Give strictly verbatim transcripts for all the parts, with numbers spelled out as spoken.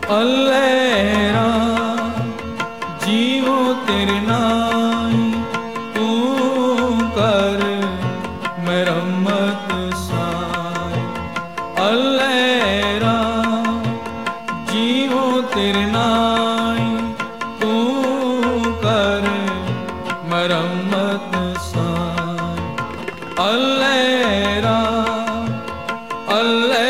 ਅੱਲੇ ਰਾਮ ਜੀਵੋ ਤੇਰੇ ਨਾਈ, ਤੂੰ ਕਰ ਮਰਮਤ ਸਾਈ। ਅੱਲੇ ਰਾਮ ਜੀਵੋ ਤੇਰੇ ਨਾਈ, ਤੂੰ ਕਰ ਮਰਮਤ ਸਾਈ। ਅੱਲੇ ਰਾਮ ਅੱਲੇ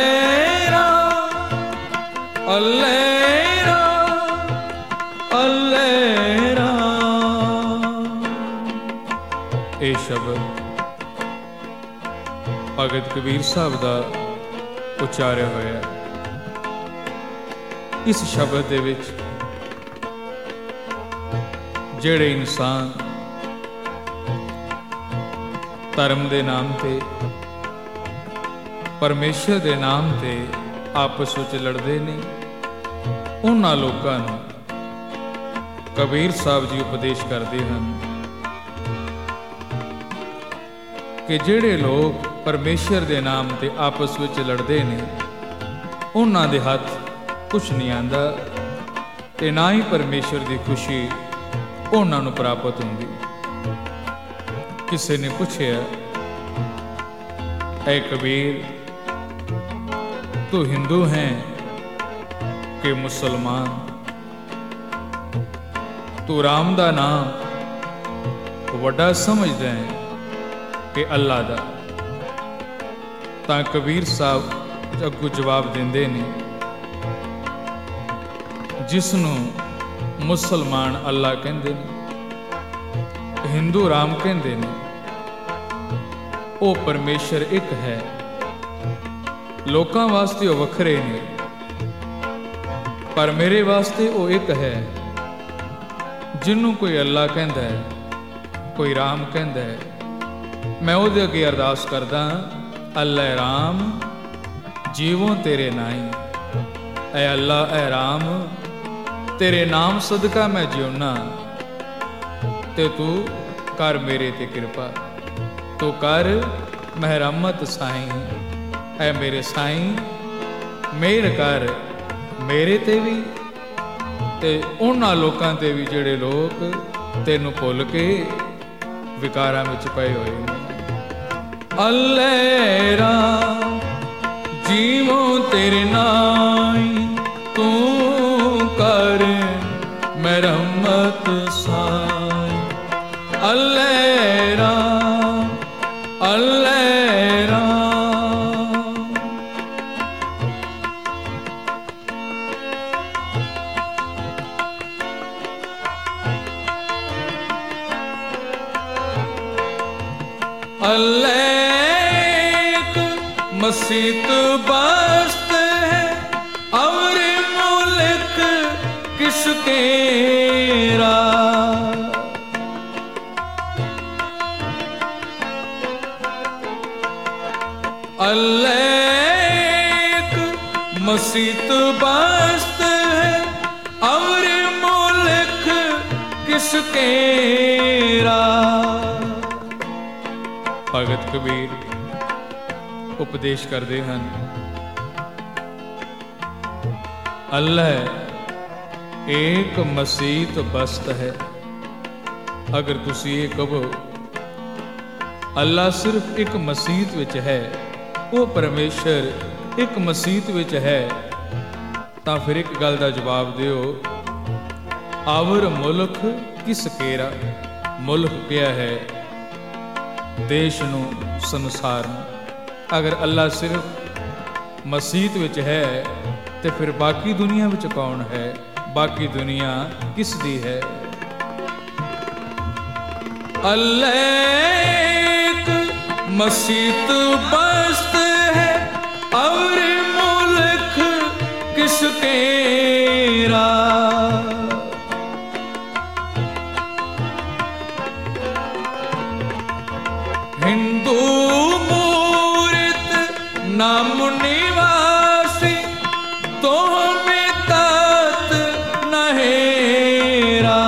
ਅੱਲੇ ਰਾਮ ਅੱਲੇ ਰਾਮ। ਇਹ ਸ਼ਬਦ ਭਗਤ ਕਬੀਰ ਸਾਹਿਬ ਦਾ ਉਚਾਰਿਆ ਹੋਇਆ। ਇਸ ਸ਼ਬਦ ਦੇ ਵਿੱਚ ਜਿਹੜੇ ਇਨਸਾਨ ਧਰਮ ਦੇ ਨਾਮ ਤੇ, ਪਰਮੇਸ਼ਰ ਦੇ ਨਾਮ ਤੇ ਆਪਸ ਵਿੱਚ ਲੜਦੇ ਨੇ, ਉਹਨਾਂ ਲੋਕਾਂ ਨੂੰ ਕਬੀਰ ਸਾਹਿਬ ਜੀ ਉਪਦੇਸ਼ ਕਰਦੇ ਹਨ ਕਿ ਜਿਹੜੇ ਲੋਕ ਪਰਮੇਸ਼ਰ ਦੇ ਨਾਮ ਤੇ ਆਪਸ ਵਿੱਚ ਲੜਦੇ ਨੇ, ਉਹਨਾਂ ਦੇ ਹੱਥ ਕੁਛ ਨਹੀਂ ਆਉਂਦਾ ਤੇ ਨਾ ਹੀ ਪਰਮੇਸ਼ਰ ਦੀ ਖੁਸ਼ੀ ਉਹਨਾਂ ਨੂੰ ਪ੍ਰਾਪਤ ਹੁੰਦੀ। ਕਿਸੇ ਨੇ ਪੁੱਛਿਆ, ਐ ਕਬੀਰ, ਤੂੰ ਹਿੰਦੂ ਹੈ ਕਿ ਮੁਸਲਮਾਨ? ਤੂੰ ਰਾਮ ਦਾ ਨਾਮ ਵੱਡਾ ਸਮਝਦਾ ਹੈ ਕਿ ਅੱਲਾ ਦਾ? ਤਾਂ ਕਬੀਰ ਸਾਹਿਬ ਅੱਗੋਂ ਜਵਾਬ ਦਿੰਦੇ ਨੇ, ਜਿਸ ਨੂੰ ਮੁਸਲਮਾਨ ਅੱਲਾ ਕਹਿੰਦੇ ਨੇ, ਹਿੰਦੂ ਰਾਮ ਕਹਿੰਦੇ ਨੇ, ਉਹ ਪਰਮੇਸ਼ਰ ਇੱਕ ਹੈ। ਲੋਕਾਂ ਵਾਸਤੇ ਉਹ ਵੱਖਰੇ ਨੇ, ਪਰ ਮੇਰੇ ਵਾਸਤੇ ਉਹ ਇੱਕ ਹੈ। ਜਿਹਨੂੰ ਕੋਈ ਅੱਲਾ ਕਹਿੰਦਾ ਹੈ, ਕੋਈ ਰਾਮ ਕਹਿੰਦਾ ਹੈ, ਮੈਂ ਉਹਦੇ ਅੱਗੇ ਅਰਦਾਸ ਕਰਦਾ, ਅੱਲੇ ਰਾਮ ਜੀਵੋ ਤੇਰੇ ਨਾਈ। ਐ ਅੱਲਾ, ਐ ਰਾਮ, ਤੇਰੇ ਨਾਮ ਸਦਕਾ ਮੈਂ ਜਿਉਣਾ, ਤੇ ਤੂੰ ਕਰ ਮੇਰੇ ਤੇ ਕਿਰਪਾ, ਤੂੰ ਕਰ ਮਹਿਰਮਤ ਸਾਈਂ। ਐ ਮੇਰੇ ਸਾਈਂ, ਮਿਹਰ ਕਰ ਮੇਰੇ ਤੇ ਵੀ ਤੇ ਉਹਨਾਂ ਲੋਕਾਂ ਤੇ ਵੀ ਜਿਹੜੇ ਲੋਕ ਤੈਨੂੰ ਭੁੱਲ ਕੇ ਵਿਕਾਰਾਂ ਵਿੱਚ ਪਏ ਹੋਏ ਨੇ। ਅੱਲੇ ਰਾਮ ਜੀਵੋ ਤੇਰੇ ਨਾਈ, ਤੂੰ ਕਰ ਮਰਮਤ ਸਾਈ। ਅੱਲੇ ਰਾਮ ਅੱਲੇ ਰਾਮ। अल्लेक मसीत बस्त है और मुल्क किसके रा। अल्लेक मसीत बस्त है और मुल्क किसके रा। ਭਗਤ ਕਬੀਰ ਉਪਦੇਸ਼ ਕਰਦੇ ਹਨ, ਅੱਲਾਹ ਏਕ ਮਸੀਤ ਬਸਤ ਹੈ। ਅਗਰ ਤੁਸੀਂ ਇਹ ਕਹੋ ਅੱਲਾਹ ਸਿਰਫ ਇੱਕ ਮਸੀਤ ਵਿੱਚ ਹੈ, ਉਹ ਪਰਮੇਸ਼ਰ ਇੱਕ ਮਸੀਤ ਵਿੱਚ ਹੈ, ਤਾਂ ਫਿਰ ਇੱਕ ਗੱਲ ਦਾ ਜਵਾਬ ਦਿਓ, ਆਵਰ ਮੁਲਕ ਕਿਸ ਕੇਰਾ। ਮੁਲਕ ਕਿਆ ਹੈ? ਦੇਸ਼ ਨੂੰ, ਸੰਸਾਰ ਨੂੰ। ਅਗਰ ਅੱਲਾ ਸਿਰਫ ਮਸੀਤ ਵਿੱਚ ਹੈ ਤੇ ਫਿਰ ਬਾਕੀ ਦੁਨੀਆ ਵਿੱਚ ਕੌਣ ਹੈ? ਬਾਕੀ ਦੁਨੀਆ ਕਿਸ ਦੀ ਹੈ? ਅੱਲੇਕ ਮਸੀਤ ਬਸਤ ਹੈ ਔਰ ਮੁਲਕ ਕਿਸ ਤੇਰਾ। हिंदू मूर्त नाम निवासी तो में तात नहेरा।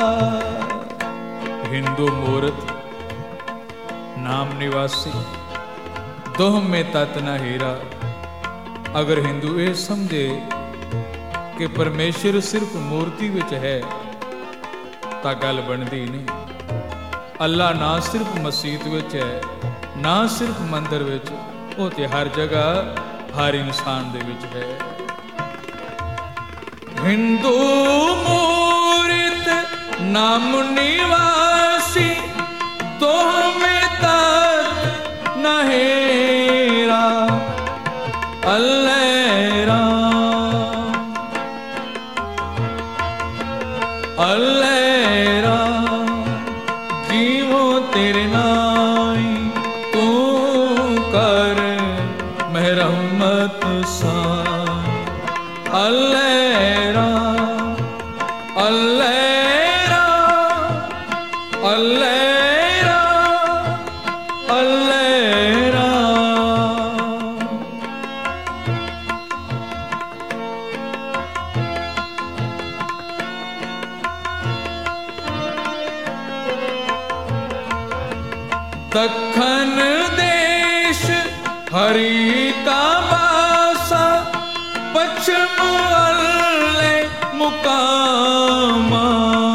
हिंदू मूर्त नाम निवासी दोह में तत न हीरा। अगर हिंदू ये समझे कि परमेश्वर सिर्फ मूर्ति विच है तां गल बनदी नहीं। अल्लाह ना सिर्फ मसीत विच है, ना सिर्फ मंदिर विच, वो ते हर जगह हर इंसान दे विच है। हिंदू मूर्त नाम निवासी तो में तक नहेरा अल्लेरा अल्लेरा जीवो तेरे नाई तू कर मेहरमत सा अल्लेरा अल्लेरा अल्लेरा अल्लेरा दखन देश हरि का बासा पश्चिम अल्ले मुकामा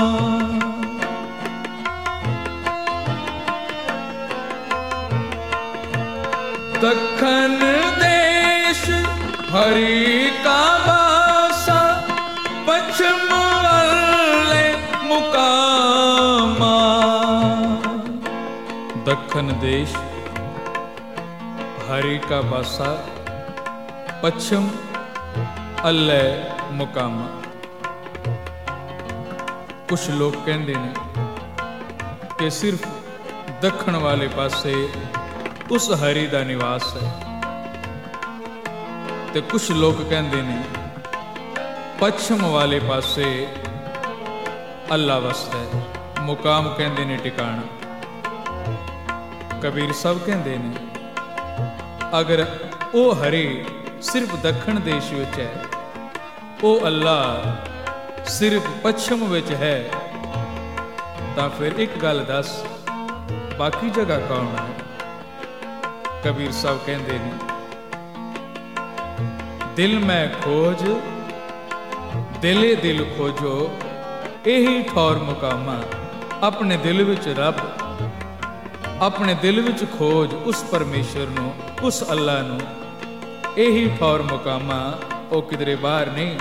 दखन देश हरि का बासा पश्चिम अल्ले मुकामा। दखन देश हरि का बासा पश्चिम अल्ले मुकामा। कुछ लोग कहते हैं कि सिर्फ दखन वाले पासे उस हरि का निवास है, ते कुछ लोग कहते हैं पश्चिम वाले पासे अल्लाह वसदा है, मुकाम कहते हैं टिकाणा। कबीर साहब कहते हैं अगर वो हरि सिर्फ दखन देश विच है, वो अल्लाह सिर्फ पश्चिम विच है, तां फिर एक गल दस बाकी जगह कौन है? कबीर साहब कहते हैं दिल में खोज दिले दिल खोजो यही ठौर मुकामा। अपने दिल विच रब, अपने दिल विच खोज उस परमेश्वर नूं, उस अल्लाह नूं, यही ठौर मुकामा। ओ किधरे बाहर नहीं,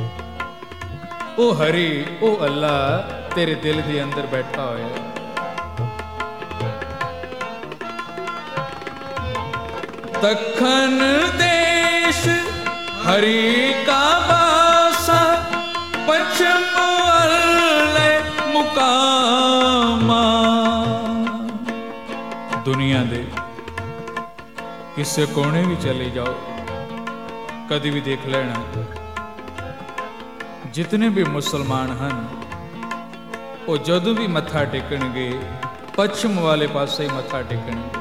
ओ हरि ओ अल्लाह तेरे दिल दे अंदर बैठा होया है। दखन देश हरि का बासा पश्चिम अल्ले मुकामा। दुनिया दे किसे कोने भी चले जाओ, कभी भी देख लेना, जितने भी मुसलमान हैं वो जदों भी मत्था टेकणगे पश्चिम वाले पासे ही मत्था टेकणगे।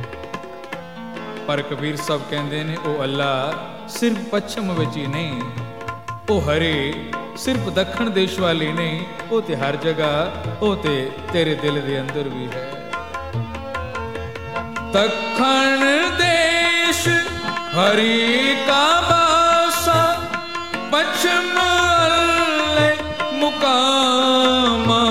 पर कबीर साहब कहते हैं वो अल्लाह सिर्फ पश्चिम विच ही नहीं, वो हरे सिर्फ दखन देश वाली नहीं, वो ते हर जगह, वो ते तेरे दिल दे अंदर भी है। दखन देश हरि का बासा पश्चिम अल्ले मुकामा।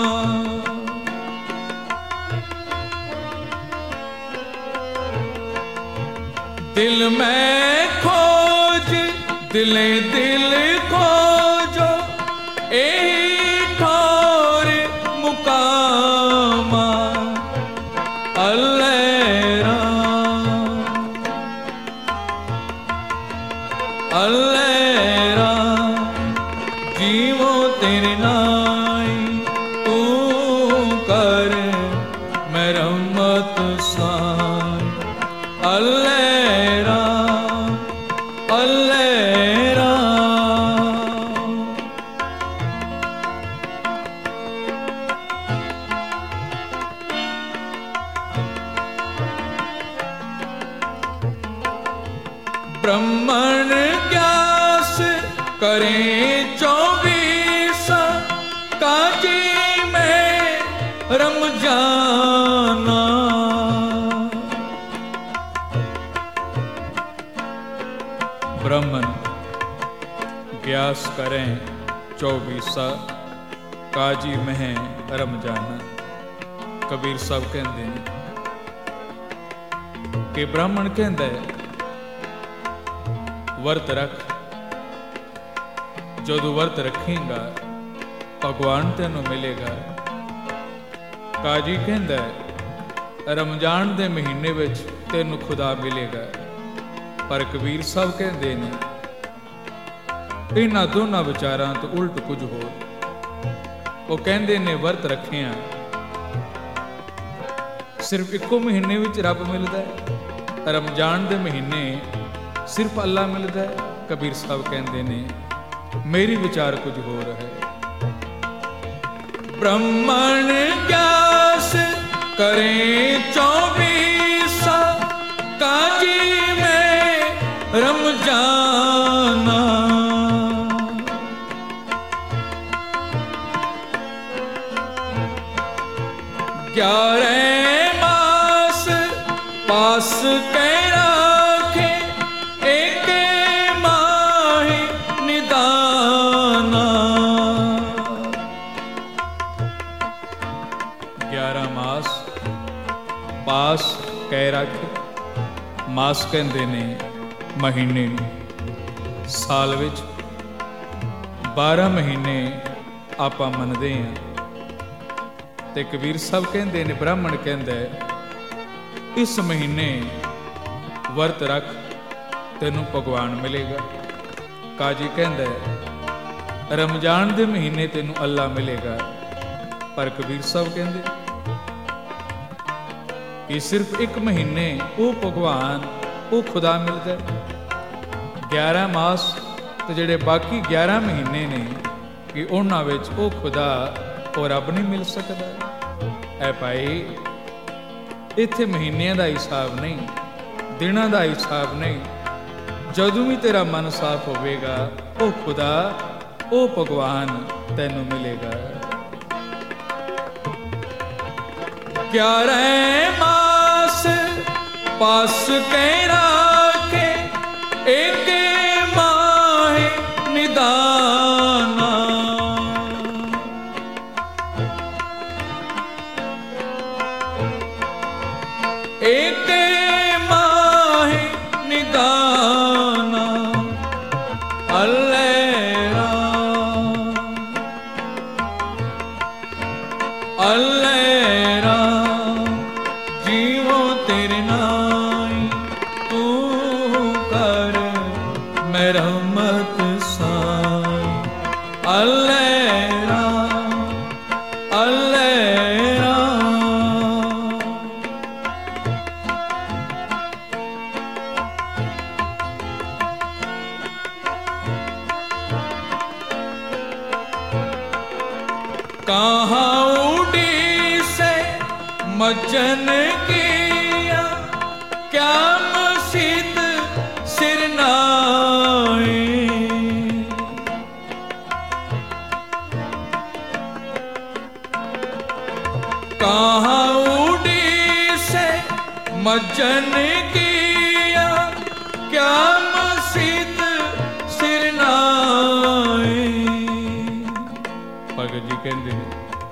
दिल में खोज दिले दिल खोजो एक ठौर मुकामा। अल्लेरा अल्लेरा जीवो तेरे नाई तू कर मेरमत साई। अल्लेरा अल्लेरा ब्रह्मण ज्ञास करें चौबीस काजी में रमजाना। ब्रह्मण अभ्यास करें चौबीसा काजी मह रमजाना। कबीर साहब कहते हैं कि ब्राह्मण कहता है वर्त रख, जदों वर्त रखेगा भगवान तेनों मिलेगा। काजी कहता है रमजान के महीने विच तेनों खुदा मिलेगा। पर कबीर साहब कहते हैं इन्हां दोनों विचारां तो उल्ट कुछ होर। वो कहते ने वर्त रखिया सिर्फ इको महीने विच रब मिलता है, रमजान के महीने सिर्फ अल्लाह मिलता है। कबीर साहब कहते ने मेरी विचार कुछ होर है। ब्राह्मण ज्ञास करें चौबीसा काजी में रमजाना। ग्यारह मास पास कै राखे एक माह निदाना। ग्यारह मास पास कै राखे, मास कहते ने महीने। साल विच बारह महीने आपां मनदे हां। ते कबीर साहब कहते ने ब्राह्मण कहता है इस महीने वर्त रख तेनों भगवान मिलेगा। काजी कहता है रमजान के महीने तेनों अल्लाह मिलेगा। पर कबीर साहब कहते कि सिर्फ एक महीने वो भगवान वो खुदा मिलता है। ग्यारह मास तो जेडे बाकी ग्यारह महीने ने कि उन्हां विच वो खुदा और रब नहीं मिल सकता। ऐ भाई इत्थे महीनों का हिसाब नहीं, दिनों का हिसाब नहीं। जदों भी तेरा मन साफ होवेगा वो खुदा वो भगवान तैनू मिलेगा। ग्यारह मास पास कै राखे एक माह निदाना। एक माह निदाना अल्लाह राम अल्लाह राम जीवो तेरे नाई तू कर मैं रहमत साई। अल्लाह राम अल्लाह राम कहाँ उड़ी से मजन किया क्या मसीत सिरनाए। कहाँ उड़ी से मजन किया क्या मसीत सिरनाए। भगत जी कहते हैं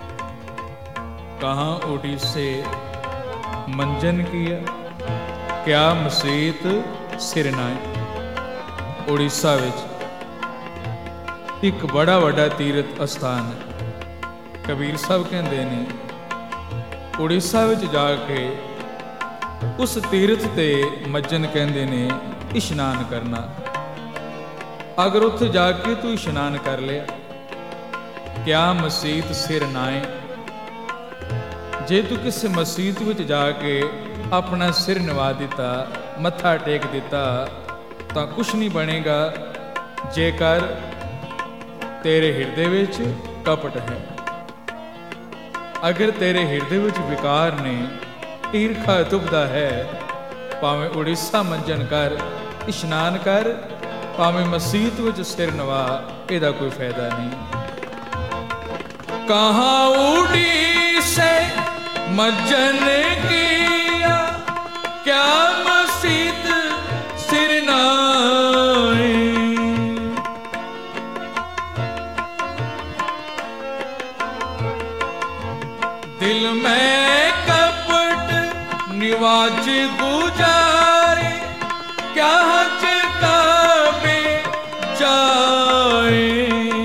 कहाँ उड़ी से मंजन किया क्या मसीत सिरनाए। उड़ीसा विच एक बड़ा वड्डा तीर्थ अस्थान है। कबीर साहब कहते हैं उड़ीसा विच जाके उस तीर्थ ते मज्जन कहते ने इशनान करना। अगर उत्थे जाके तू इशनान कर लिया क्या मसीत सिर नाए। जे तू किसी मसीत विच जाके अपना सिर नवा दिता मत्था टेक दिता तो कुछ नहीं बनेगा जेकर तेरे हृदय विच कपट है। अगर तेरे हृदय विच विकार ने ईरखा तुभदा है भावें उड़ीसा मंजन कर इशनान कर भावें मसीत विच सिर नवा इहदा कोई फायदा नहीं। कहाँ उड़ी से मज्जन किया क्या मसीत सिर नाए। निवाज गुजारे क्या हज काबे जाए।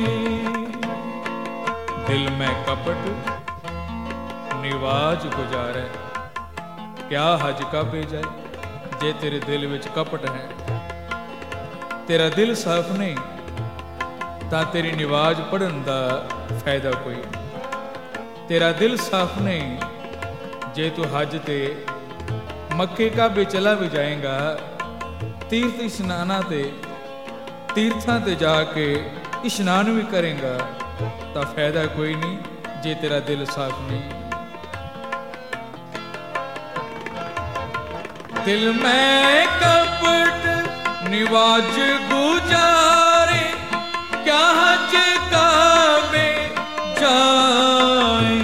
दिल में कपट निवाज गुजारे क्या हज काबे जाए। जे तेरे दिल विच कपट है, तेरा दिल साफ नहीं तां तेरी निवाज पढ़न दा फायदा कोई। तेरा दिल साफ नहीं जे तू हज ते मक्के काबे चला भी जाएगा, तीर्थ इशनाना ते तीर्थां ते जाके इशनान भी करेगा तो फायदा कोई नहीं जे तेरा दिल साफ नहीं। दिल में कपट निवाज गुजारे क्या हज काबे जाए।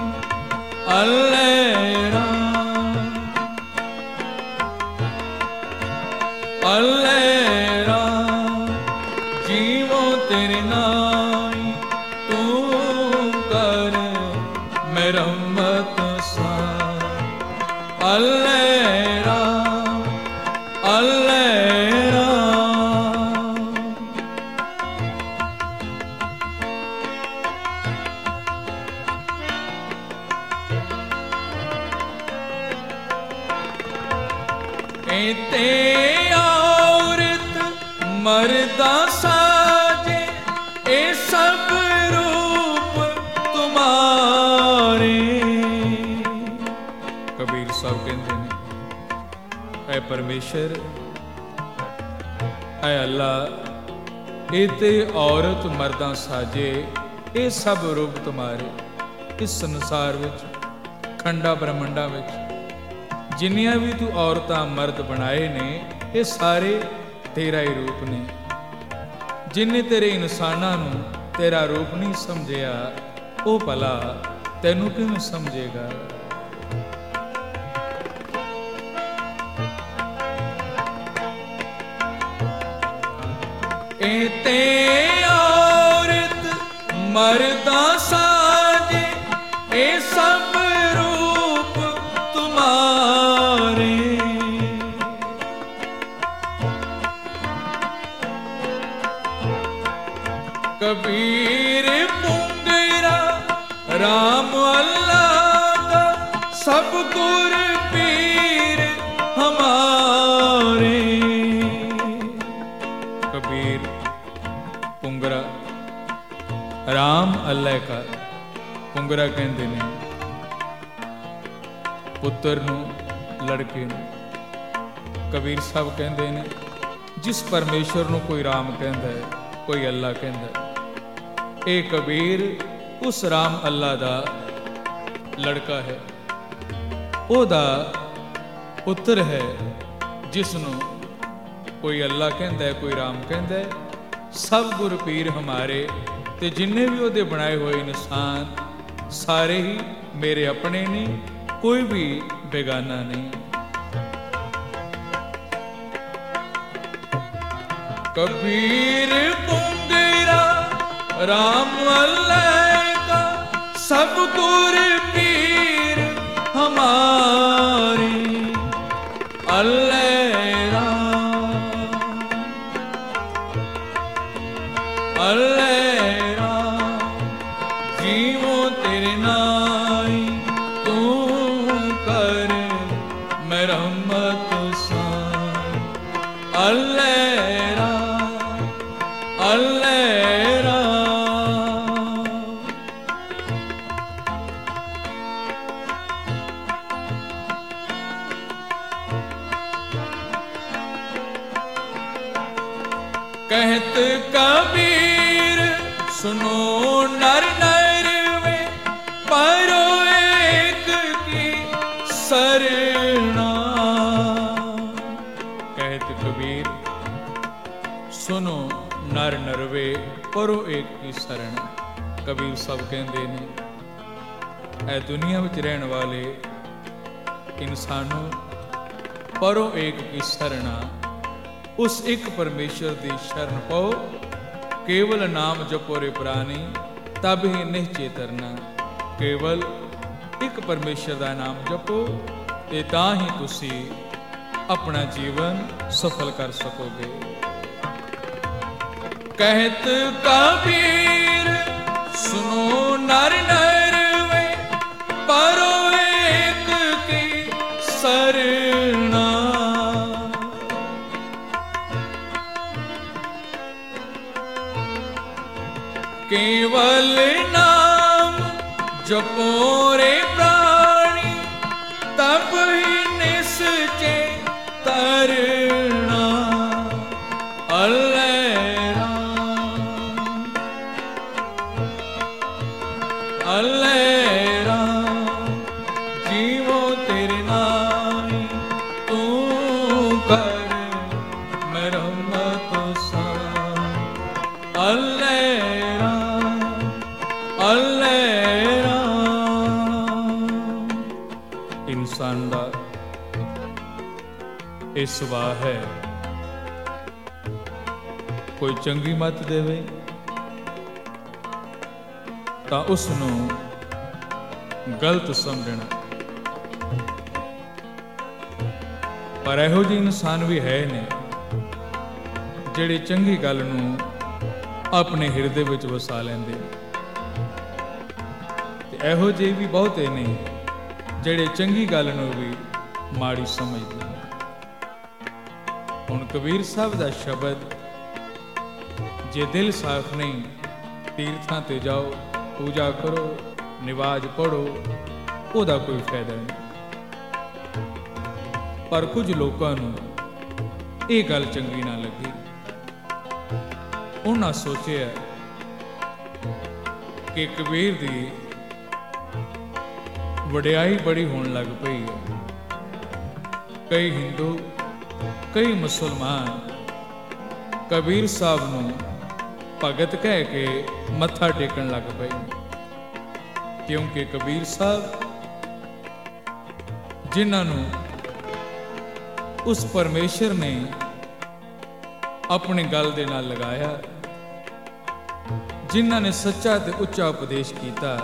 अल्लाह राम अल्लाह राम जीवो तेरे नाई तू कर मेरम्मत सा। अल्लाह राम अल्लाह राम एते औरत मर्दा साजे ए सब रूप तुम्हारे। कबीर साहब कहते हैं ऐ परमेश्वर ऐ अल्लाह एते औरत मर्दा साजे ए सब रूप तुम्हारे। इस संसार विच खंडा ब्रह्मंडा विच जिन्नियां भी तू औरतां मर्द बनाए ने ये सारे तेरा ही रूप ने। जिन्हें तेरे इंसानां नूं तेरा रूप नहीं समझिया वो भला तैनूं किवें समझेगा। एते औरत मर्दा साजे ए सब रूप तुम्हारे। कबीर पुंगरा राम अल्लाह का सब गुर पीर हमारे। कबीर पुंगरा राम अल्लाह का पुंगरा कहते ने पुत्र नूं लड़के नूं। कबीर साहब कहते ने जिस परमेश्वर नूं कोई राम कहता है कोई अल्लाह कहता है, ए कबीर उस राम अल्लाह दा लड़का है, ओदा पुत्र है जिसनों कोई अल्लाह कहता है कोई राम कहता है। सब गुर पीर हमारे ते जिन्ने भी ओदे बनाए हुए इंसान सारे ही मेरे अपने ने, कोई भी बेगाना नहीं। कबीर पुंगरा राम अल्लाह का सब गुर पीर हमारे। अल्लाह राम अल्लाह राम जीवो तेरे नाई तू कर मेरम्मत सा। अल्लाह राम अल्लाह राम कहत कबीर सुनो नर नर में परो एक की सरना। कहत कबीर सुनो नर नरवे परो एक की शरण। कबीर सब कहते ने ऐ दुनिया में रहने वाले इंसानों परो एक की शरणा। उस एक परमेश्वर की शरण पाओ, केवल नाम जपो रे प्राणी तब ही निश्चय तरना। केवल एक परमेश्वर का नाम जपो ਤੇ ਤਾਂ ਹੀ ਤੁਸੀਂ ਆਪਣਾ ਜੀਵਨ ਸਫਲ ਕਰ ਸਕੋਗੇ। कहत कबीर सुनो नर नर वे, परो एक की सरना। केवल नाम जपो रे प्राणी, तब ही निश्चय तरना। अल्लाह जीवो तेरे नाम तू कर मरम्मत सा। अल्लाह राम अल्लाह राम। इंसान दा ਇਹ ਸੁਭਾਅ ਹੈ, ਕੋਈ ਚੰਗੀ ਮੱਤ ਦੇਵੇ ਤਾਂ ਉਸ ਨੂੰ ਗਲਤ ਸਮਝਣਾ। ਪਰ ਇਹੋ ਜਿਹੇ ਇਨਸਾਨ ਵੀ ਹੈ ਨੇ ਜਿਹੜੇ ਚੰਗੀ ਗੱਲ ਨੂੰ ਆਪਣੇ ਹਿਰਦੇ ਵਿੱਚ ਵਸਾ ਲੈਂਦੇ, ਤੇ ਇਹੋ ਜਿਹੇ ਵੀ ਬਹੁਤੇ ਨੇ ਜਿਹੜੇ ਚੰਗੀ ਗੱਲ ਨੂੰ ਵੀ ਮਾੜੀ ਸਮਝਦੇ। ਹੁਣ ਕਬੀਰ ਸਾਹਿਬ ਦਾ ਸ਼ਬਦ, ਜੇ ਦਿਲ ਸਾਫ਼ ਨਹੀਂ, ਤੀਰਥਾਂ ਤੇ ਜਾਓ, ਪੂਜਾ ਕਰੋ, ਨਿਵਾਜ ਪੜੋ, ਉਹਦਾ ਕੋਈ ਫਾਇਦਾ ਨਹੀਂ। ਪਰ ਕੁਝ ਲੋਕਾਂ ਨੂੰ ਇਹ ਗੱਲ ਚੰਗੀ ਨਾ ਲੱਗੀ। ਉਹਨਾਂ ਸੋਚਿਆ ਕਿ ਕਬੀਰ ਦੀ ਵਡਿਆਈ ਬੜੀ ਹੋਣ ਲੱਗ ਪਈ ਹੈ। ਕਈ ਹਿੰਦੂ, ਕਈ ਮੁਸਲਮਾਨ ਕਬੀਰ ਸਾਹਿਬ ਨੂੰ ਭਗਤ ਕਹਿ ਕੇ ਮੱਥਾ ਟੇਕਣ ਲੱਗ ਪਏ, ਕਿਉਂਕਿ ਕਬੀਰ ਸਾਹਿਬ ਜਿਨ੍ਹਾਂ ਨੂੰ ਉਸ ਪਰਮੇਸ਼ਰ ਨੇ ਆਪਣੀ ਗੱਲ ਦੇ ਨਾਲ ਲਗਾਇਆ, ਜਿਨ੍ਹਾਂ ਨੇ ਸੱਚਾ ਤੇ ਉੱਚਾ ਉਪਦੇਸ਼ ਕੀਤਾ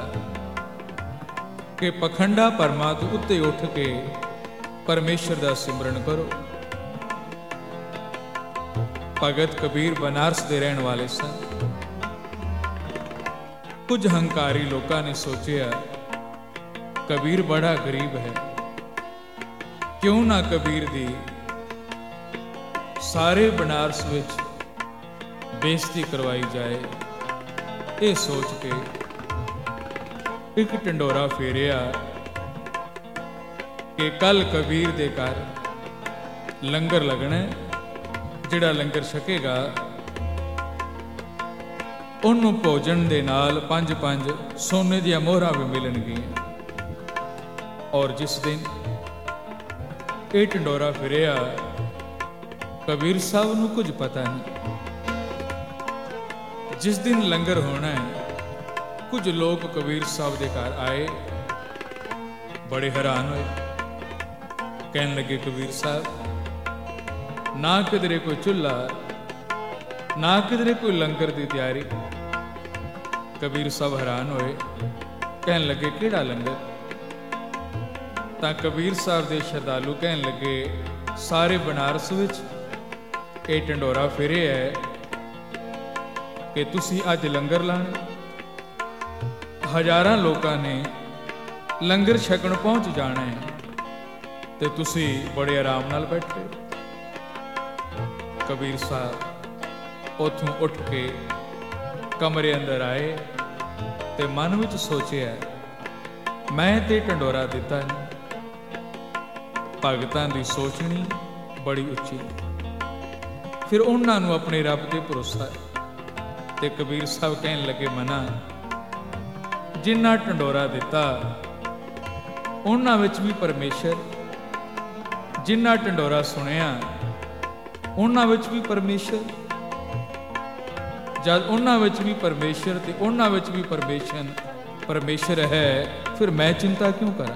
ਕਿ ਪਖੰਡਾ ਪਰਮਾ ਤੋਂ ਉੱਤੇ ਉੱਠ ਕੇ ਪਰਮੇਸ਼ਰ ਦਾ ਸਿਮਰਨ ਕਰੋ। ਭਗਤ ਕਬੀਰ ਬਨਾਰਸ ਦੇ ਰਹਿਣ ਵਾਲੇ ਸਨ। ਕੁਝ ਹੰਕਾਰੀ ਲੋਕਾਂ ਨੇ ਸੋਚਿਆ ਕਬੀਰ ਬੜਾ ਗਰੀਬ ਹੈ, ਕਿਉਂ ਨਾ ਕਬੀਰ ਦੀ ਸਾਰੇ ਬਨਾਰਸ ਵਿੱਚ ਬੇਇੱਜ਼ਤੀ ਕਰਵਾਈ ਜਾਏ। ਇਹ ਸੋਚ ਕੇ ਇੱਕ ਢੰਡੋਰਾ ਫੇਰਿਆ ਕਿ ਕੱਲ ਕਬੀਰ ਦੇ ਘਰ ਲੰਗਰ ਲੱਗਣਾ, ਜਿਹੜਾ ਲੰਗਰ ਛਕੇਗਾ ਉਹਨੂੰ ਭੋਜਨ ਦੇ ਨਾਲ ਪੰਜ ਪੰਜ ਸੋਨੇ ਦੀਆਂ ਮੋਹਰਾਂ ਵੀ ਮਿਲਣਗੀਆਂ। ਔਰ ਜਿਸ ਦਿਨ ਇਹ ਢੰਡੋਰਾ ਫਿਰਿਆ, ਕਬੀਰ ਸਾਹਿਬ ਨੂੰ ਕੁਝ ਪਤਾ ਨਹੀਂ। ਜਿਸ ਦਿਨ ਲੰਗਰ ਹੋਣਾ ਹੈ, ਕੁਝ ਲੋਕ ਕਬੀਰ ਸਾਹਿਬ ਦੇ ਘਰ ਆਏ, ਬੜੇ ਹੈਰਾਨ ਹੋਏ। ਕਹਿਣ ਲੱਗੇ, ਕਬੀਰ ਸਾਹਿਬ, ਨਾ ਕਿਧਰੇ ਕੋਈ ਚੁੱਲ੍ਹਾ, ਨਾ ਕਿਧਰੇ ਕੋਈ ਲੰਗਰ ਦੀ ਤਿਆਰੀ। ਕਬੀਰ ਸਾਹਿਬ ਹੈਰਾਨ ਹੋਏ, ਕਹਿਣ ਲੱਗੇ, ਕਿਹੜਾ ਲੰਗਰ? ਤਾਂ ਕਬੀਰ ਸਾਹਿਬ ਦੇ ਸ਼ਰਧਾਲੂ ਕਹਿਣ ਲੱਗੇ, ਸਾਰੇ ਬਨਾਰਸ ਵਿੱਚ ਇਹ ਢੰਡੋਰਾ ਫਿਰਿਆ ਹੈ ਕਿ ਤੁਸੀਂ ਅੱਜ ਲੰਗਰ ਲਾਣਾ। ਹਜ਼ਾਰਾਂ ਲੋਕਾਂ ਨੇ ਲੰਗਰ ਛਕਣ ਪਹੁੰਚ ਜਾਣਾ ਹੈ ਤੇ ਤੁਸੀਂ ਬੜੇ ਆਰਾਮ ਨਾਲ ਬੈਠੇ। ਕਬੀਰ ਸਾਹਿਬ ਉੱਥੋਂ ਉੱਠ ਕੇ ਕਮਰੇ ਅੰਦਰ ਆਏ ਤੇ ਮਨ ਵਿੱਚ ਸੋਚਿਆ, ਮੈਂ ਤੇ ਢੰਡੋਰਾ ਦਿੱਤਾ ਨਹੀਂ। ਭਗਤਾਂ ਦੀ ਸੋਚਣੀ ਬੜੀ ਉੱਚੀ। ਫਿਰ ਉਹਨਾਂ ਨੂੰ ਆਪਣੇ ਰੱਬ ਤੇ ਭਰੋਸਾ ਤੇ ਕਬੀਰ ਸਾਹਿਬ ਕਹਿਣ ਲੱਗੇ, ਮਨਾ, ਜਿੰਨਾ ਢੰਡੋਰਾ ਦਿੱਤਾ ਉਹਨਾਂ ਵਿੱਚ ਵੀ ਪਰਮੇਸ਼ਰ, ਜਿੰਨਾ ਢੰਡੋਰਾ ਸੁਣਿਆ ਉਹਨਾਂ ਵਿੱਚ ਵੀ ਪਰਮੇਸ਼ਰ। ਜਦ ਉਹਨਾਂ ਵਿੱਚ ਵੀ ਪਰਮੇਸ਼ਰ ਤੇ ਉਹਨਾਂ ਵਿੱਚ ਵੀ ਪਰਮੇਸ਼ਰ ਪਰਮੇਸ਼ਰ ਹੈ, ਫਿਰ ਮੈਂ ਚਿੰਤਾ ਕਿਉਂ ਕਰਾਂ?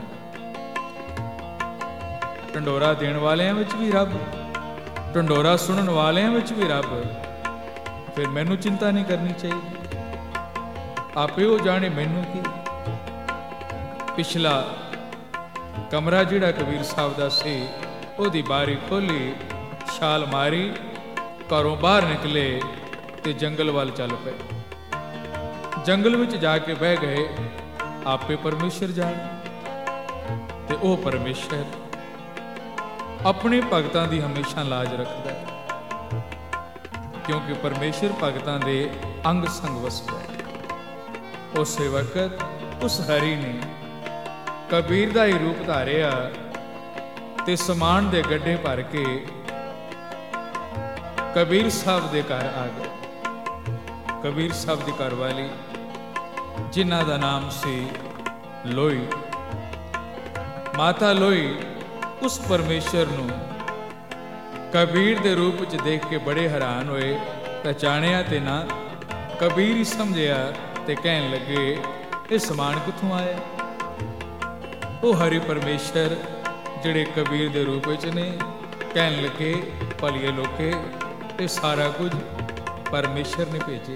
ਢੰਡੋਰਾ ਦੇਣ ਵਾਲਿਆਂ ਵਿੱਚ ਵੀ ਰੱਬ, ਢੰਡੋਰਾ ਸੁਣਨ ਵਾਲਿਆਂ ਵਿੱਚ ਵੀ ਰੱਬ, ਫਿਰ ਮੈਨੂੰ ਚਿੰਤਾ ਨਹੀਂ ਕਰਨੀ ਚਾਹੀਦੀ। ਆਪੇ ਉਹ ਜਾਣੇ ਮੈਨੂੰ ਕੀ। ਪਿਛਲਾ कमरा जिहड़ा कबीर साहब दा सी ओहदी बारी खोली, छाल मारी, घरों बाहर निकले ते जंगल वाल चल पे। जंगल विच जाके बह गए। आपे परमेश्वर जाने ते ओह परमेश्वर अपने भगतां दी हमेशा लाज रखदा है, क्योंकि परमेश्वर भगतां दे अंग संग वसदा है। उस वक्त उस हरि ने कबीर दा ही रूप धारिया ते समान दे गड्ढे भर के कबीर साहब दे घर आ गए। कबीर साहब दी घरवाली जिन्हां दा नाम सी लोई, माता लोई उस परमेश्वर नूं कबीर दे रूप च देख के बड़े हैरान होए। पहचानिया ते ना, कबीर ही समझिया ते कहन लगे ये समान कित्थों आया? वो हरि परमेश्वर जिहड़े कबीर दे रूप च ने कहन लगे भलिए लोके ये सारा कुछ परमेश्वर ने भेजे।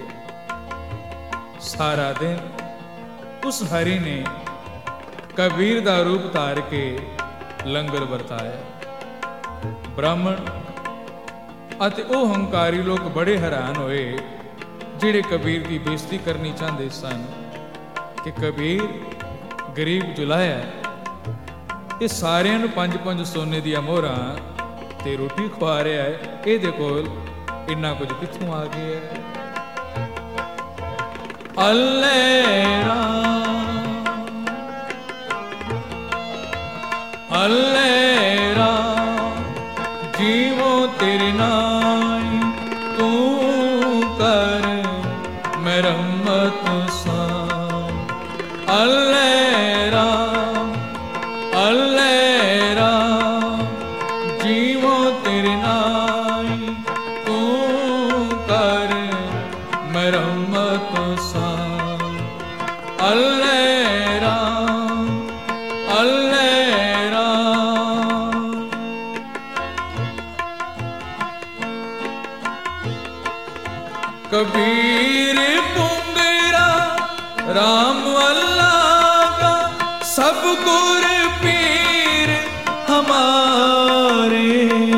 सारा दिन उस हरि ने कबीर दा रूप धार के लंगर वरताया। ब्राह्मण अते ओह हंकारी लोग बड़े हैरान होए जिहड़े कबीर की बेइज्जती करनी चाहते सन कि कबीर गरीब जुलाया, ये सारिਆਂ ਨੂੰ पंज पंज सोने ਦੀਆਂ मोहरां ते रोटी खवा रहा है, ਇਹਦੇ ਕੋਲ इन्ना कुछ कित्थों आ गया है? अल्ले राम अल्ले राम जीवो तेरी नाई, तू कर मरम्मत सान। अल्ले राम अल्ले राम जीवो तेरी नाई, तू कर मरम्मत सान। अल्ले राम अल्ले राम। कबीर पुंगरा राम अल्लाह का, सब गुर पीर हमारे।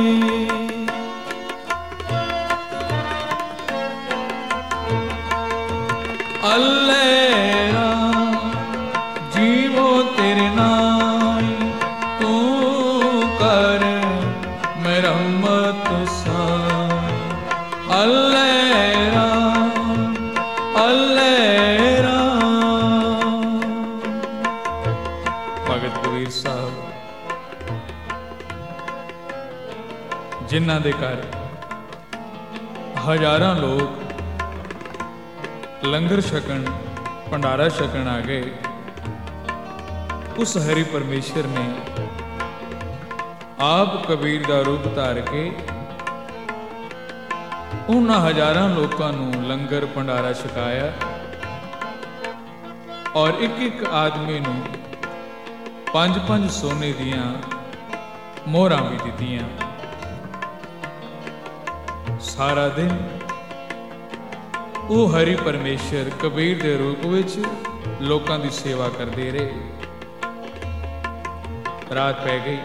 अल्ले राम जीवो तेरे नाई, तू कर मरम्मत सान। अल्ले राम अल्ले राम। भगत कबीर साहब जिन्हां दे घर हजारां लोग लंगर छकन भंडारा छकन आ गए, उस हरि परमेश्वर ने आप कबीर का रूप धार के उन्हां हजारां लोकां नूं लंगर भंडारा छकाया और एक एक आदमी नूं पंज पंज सोने दियां मोहरां भी दित्तियां। सारा दिन वो हरि परमेश्वर कबीर के रूप विच लोकां दी सेवा करते रहे। रात पै गई।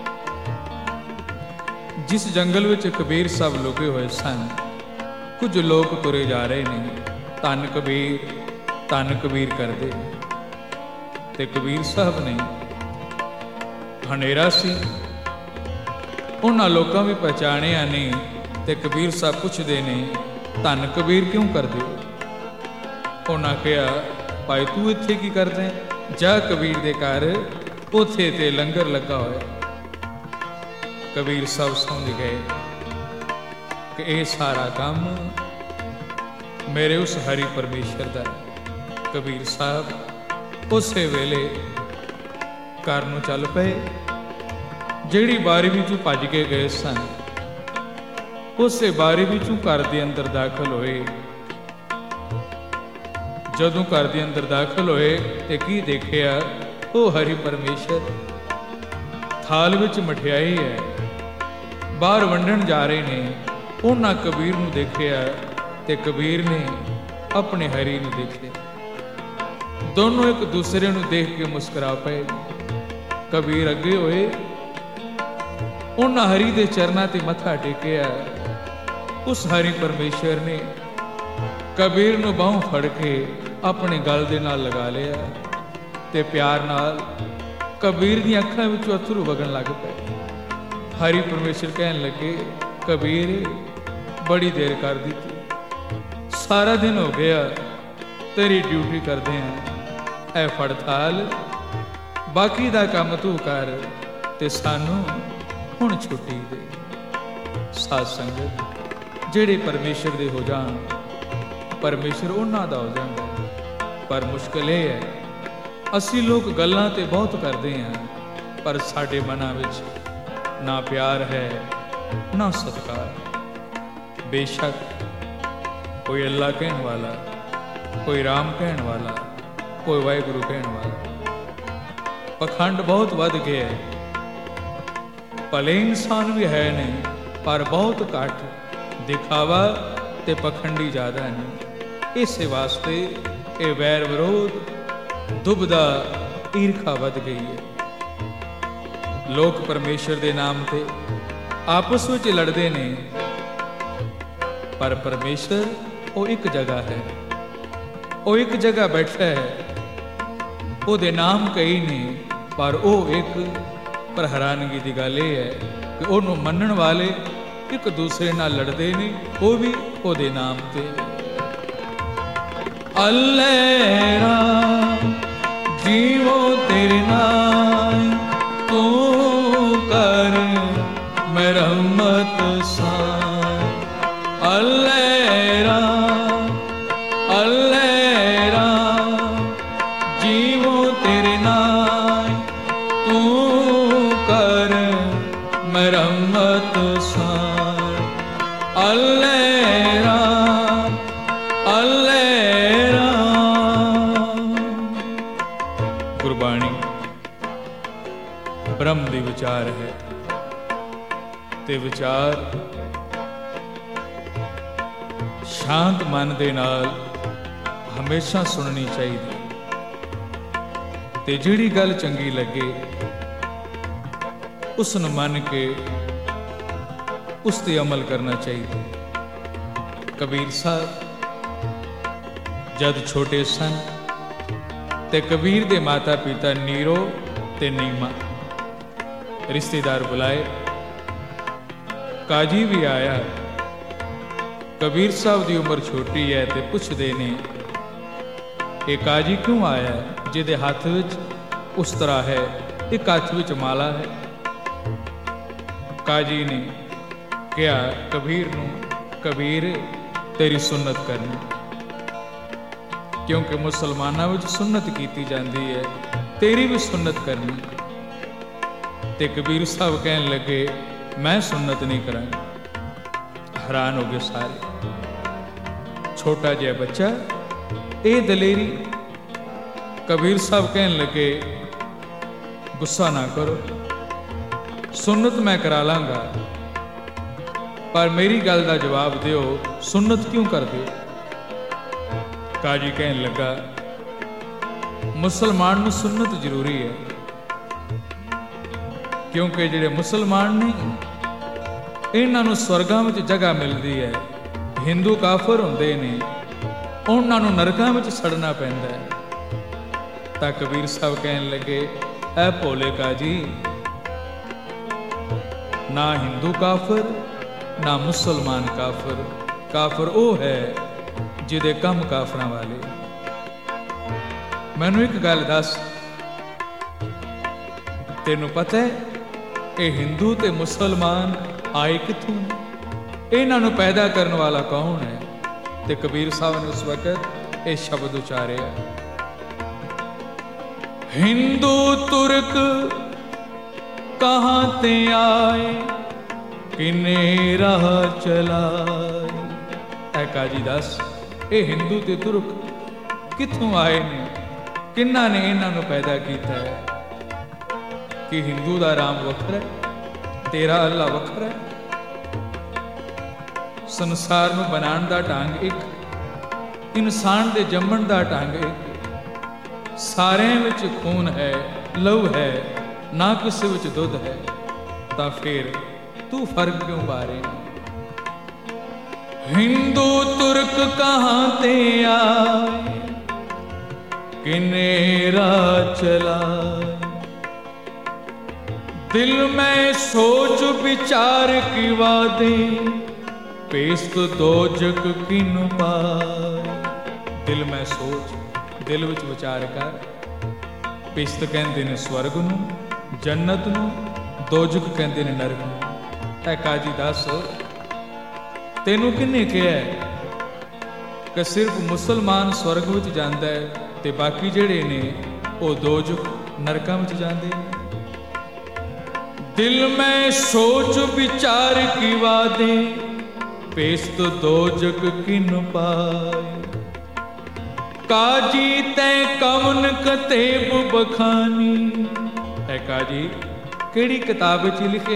जिस जंगल विच कबीर साहब लुके हुए सन, कुछ लोग तुरे जा रहे ने, धन कबीर धन कबीर करते। ते कबीर साहब ने हनेरा सी, उन्हां लोकां भी पहचानिया नहीं। ते कबीर साहब पुछदे ने धन कबीर क्यों कर दे? उन्हां कहा भाई तू इत्थे की करदा है? जा कबीर दे घर, उथे ते लंगर लगा होया। कबीर साहब समझ गए कि यह सारा काम मेरे उस हरि परमेश्वर दा है। कबीर साहब उस वेले घर नूं चल पे। जिहड़ी बारी विचों भज के गए सन, उस बारी विचों घर के अंदर दाखिल होए। जदों घर के अंदर दाखिल होए तो की देखिया, वो हरि परमेश्वर थाल विच मठियाई है, बाहर वंडण जा रहे ने। उन्हां कबीर नूं देखिया ते कबीर ने अपने हरि नूं देखिया। दोनों एक दूसरे नूं देख के मुस्कुरा पे। कबीर अगे होए, उन्हां हरि दे चरनां ते मत्था टेकिया। उस हरि परमेश्वर ने कबीर नूं बाहों फड़ के अपने गल दे नाल लगा लिया ते प्यार नाल कबीर दी अखां विचों अथरू वगण लग पे। हरि परमेश्वर कहन लगे, कबीर बड़ी देर कर दी, सारा दिन हो गया तेरी ड्यूटी करदे हैं, ऐ फड़ थाल, बाकी दा काम तू कर ते सानू हुण छुट्टी दे। साध संगत जेड़े परमेश्वर दे हो जाण, परमेश्वर उन्हां दा हो जांदा। पर मुश्किल ये है असी लोग गल्लां ते बहुत करदे हैं, पर साडे मनां विच ना प्यार है ना सत्कार। बेशक कोई अल्लाह कहण वाला, कोई राम कहण वाला, कोई वाहिगुरु कहण वाला, पखंड बहुत वध गया है। भले इंसान भी है ने पर बहुत घट, दिखावा ते पखंडी ज्यादा ने। इस वास्ते ये वैर विरोध, दुबदा, ईर्खा वध गई है। लोग परमेश्वर दे नाम ते आपस विच लड़दे ने, पर परमेश्वर वो एक जगह है, वो एक जगह बैठा है। ਉਹਦੇ नाम कई ने पर वो एक, पर हैरानगी की गल ये है कि ਉਹਨੂੰ ਮੰਨਣ वाले एक दूसरे नाल लड़ते ने, वो भी ਉਹਦੇ नाम ते। अल्लाह राम जीवो तेरे नाम, तू कर मैं रहमत सां। अल्लाह राम अल्लाह राम जीवो तेरे नाम, तू कर मैं रहमत सां। अल्लाह राम अल्लाह राम। गुरबाणी ब्रह्म दी विचार है ते विचार शांत मन दे नाल हमेशा सुननी चाहिए, ते जिहड़ी गल चंगी लगे उसनूं मन के उस ते अमल करना चाहिए। कबीर साहब जद छोटे सन ते कबीर दे माता पिता नीरो ते नीमा रिश्तेदार बुलाए, काजी भी आया। कबीर साहब की उम्र छोटी है तो पुछते ने, ये काजी क्यों आया जिहदे हाथ विच उस तरह है, एक हाथ विच माला है। काजी ने कहा कबीर नूं, कबीर तेरी सुन्नत करनी, क्योंकि मुसलमानों विच सुन्नत की जाती है, तेरी भी सुन्नत करनी। ते कबीर साहब कहन लगे मैं सुन्नत नहीं करांगा। हैरान हो गए सारे। छोटा जिहा बच्चा, ये दलेरी। कबीर साहब कहन लगे गुस्सा ना करो, सुन्नत मैं करा लांगा, पर मेरी गल का जवाब दिओ, सुन्नत क्यों कर दे। काजी कहन लगा मुसलमान नूं सुन्नत जरूरी है, क्योंकि जिहड़े मुसलमान ने इन्हां नूं स्वर्गां विच जगह मिलती है, हिंदू काफर हुंदे ने उन्हां नूं नरकां विच सड़ना पैंदा है। तां कबीर साहब कहन लगे ऐ भोले काजी, ना हिंदू काफर ना मुसलमान काफर, काफर वो है जिहदे कम काफरां वाले। मैनूं एक गल दस, तैनूं पता है ये हिंदू ते मुसलमान आए कित्थों, इन्हां नूं पैदा करने वाला कौन है। ते कबीर साहब ने उस वक्त ये शब्द उचारे, हिंदू तुर्क कहाँ ते आए, किने राह चलाए। ऐ काजी दस, ये हिंदू ते तुर्क कित्थों आए ने, किन्ना ने इन्हां नूं पैदा कीता है। कि हिंदू दा राम वखरा है, तेरा अल्लाह वखरा है। संसार नूं बनाउण दा ढंग एक, इंसान दे जम्मण दा ढंग एक। सारिਆਂ विच खून है, लहू है, ना किसी विच दुध है, तां फिर तू फर्क क्यों बारे? हिंदू तुर्क कहाँ ते आए, किनेरा चलाए, दिल में सोच विचार की वादे, पेस्त दो जग किन पाए। दिल में सोच, दिल विच विचार कर। पेस्त कहंदे ने स्वर्ग नूं, जन्नत नूं, दोजक कहंदे ने नरक नूं। ऐ काजी दस, तेनू किन्ने कहा कि सिर्फ मुसलमान स्वर्ग विच जांदा है ते बाकी जिहड़े ने वो दोजक नरकां विच जांदे ने? दिल में सोच विचार की वादे, पेस्त दोजक किन पाए। काजी तैं कवन कतेब बखानी, है काजी केड़ी किताब च लिखे?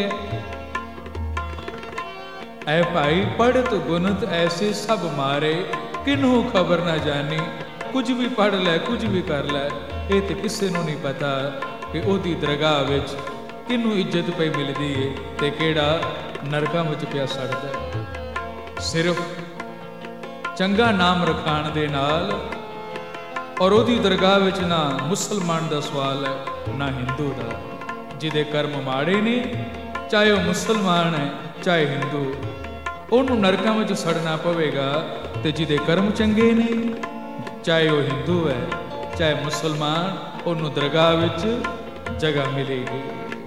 ऐ भाई पढ़त गुनत ऐसे सब मारे, किन्हू खबर ना जानी। कुछ भी पढ़ लै, कुछ भी कर लै, ये तो किसी नूं नहीं पता कि ओदी दरगाह विच किन्नू इज्जत पई मिलदी है ते केड़ा नरकां विच पिया सड़दा है। सिर्फ चंगा नाम रखाण दे नाल और ओदी दरगाह विच ना मुसलमान दा सवाल है ना हिंदू दा। जिहदे कर्म माड़े ने, चाहे वह मुसलमान है चाहे हिंदू, ਉਹਨੂੰ ਨਰਕਾਂ ਵਿੱਚ ਸੜਨਾ ਪਵੇਗਾ। ਤੇ ਜਿਹਦੇ ਕਰਮ ਚੰਗੇ ਨੇ, ਚਾਹੇ ਉਹ ਹਿੰਦੂ ਹੈ ਚਾਹੇ ਮੁਸਲਮਾਨ, ਉਹਨੂੰ ਦਰਗਾਹ ਵਿੱਚ ਜਗ੍ਹਾ ਮਿਲੇਗੀ।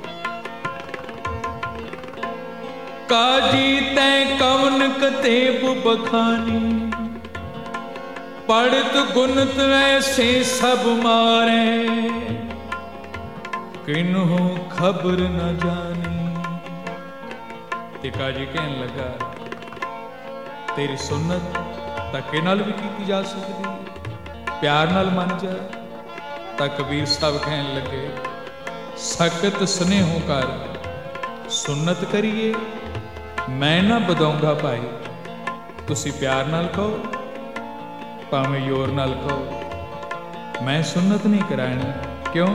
ਕਾਜੀ ਤੈਂ ਕਵਨ ਕਤੇਬ ਬਖਾਨੀ, ਪੜਤ ਗੁਨਤ ਐਸੇ ਸਭ ਮਾਰੇ, ਕਿਨਹੂ ਖਬਰ ਨਾ ਜਾਣੀ। ਤੇ ਕਾਜੀ ਕਹਿਣ ਲੱਗਾ, तेरी सुन्नत धक्के नाल भी की जा सकती, प्यार नाल मन जा। तां कबीर साहब कहन लगे, सख्त स्नेहों कर सुन्नत करिए, मैं ना बधाऊंगा भाई। तुसी प्यार नाल कहो भावें योर नाल कहो, मैं सुन्नत नहीं करानी। क्यों?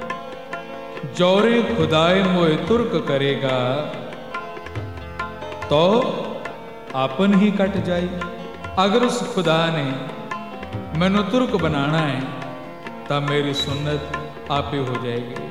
जौरे खुदाए मोए तुर्क करेगा तो आपन ही कट जाए। अगर उस खुदा ने मैनू तुर्क बनाना है तो मेरी सुन्नत आप ही हो जाएगी।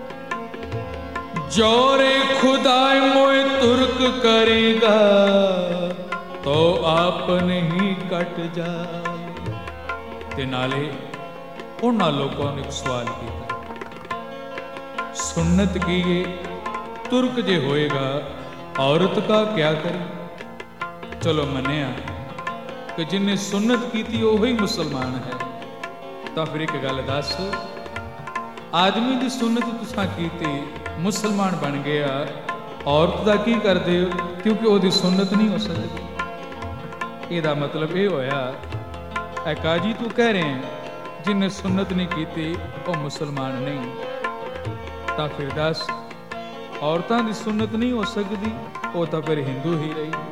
जौरे खुदाए मोए तुर्क करेगा तो आपन ही कट जाए। ते नाले उन्हां लोगों ने एक सवाल किया, सुन्नत की ये तुर्क जे होएगा औरत का क्या करे? चलो मनिया कि जिन्हें सुन्नत की थी वो ही मुसलमान है। तो फिर एक गल दस, आदमी की सुन्नत तुसां कीती, मुसलमान बन गया, औरत का की करदे हो? क्योंकि वो सुन्नत नहीं हो सकती। इसदा मतलब ये होया, ऐ काजी तू कह रहे हैं जिन्हें सुन्नत नहीं की वो मुसलमान नहीं। तो फिर दस, औरतां की सुन्नत नहीं हो सकती, वो तो फिर हिंदू ही रही।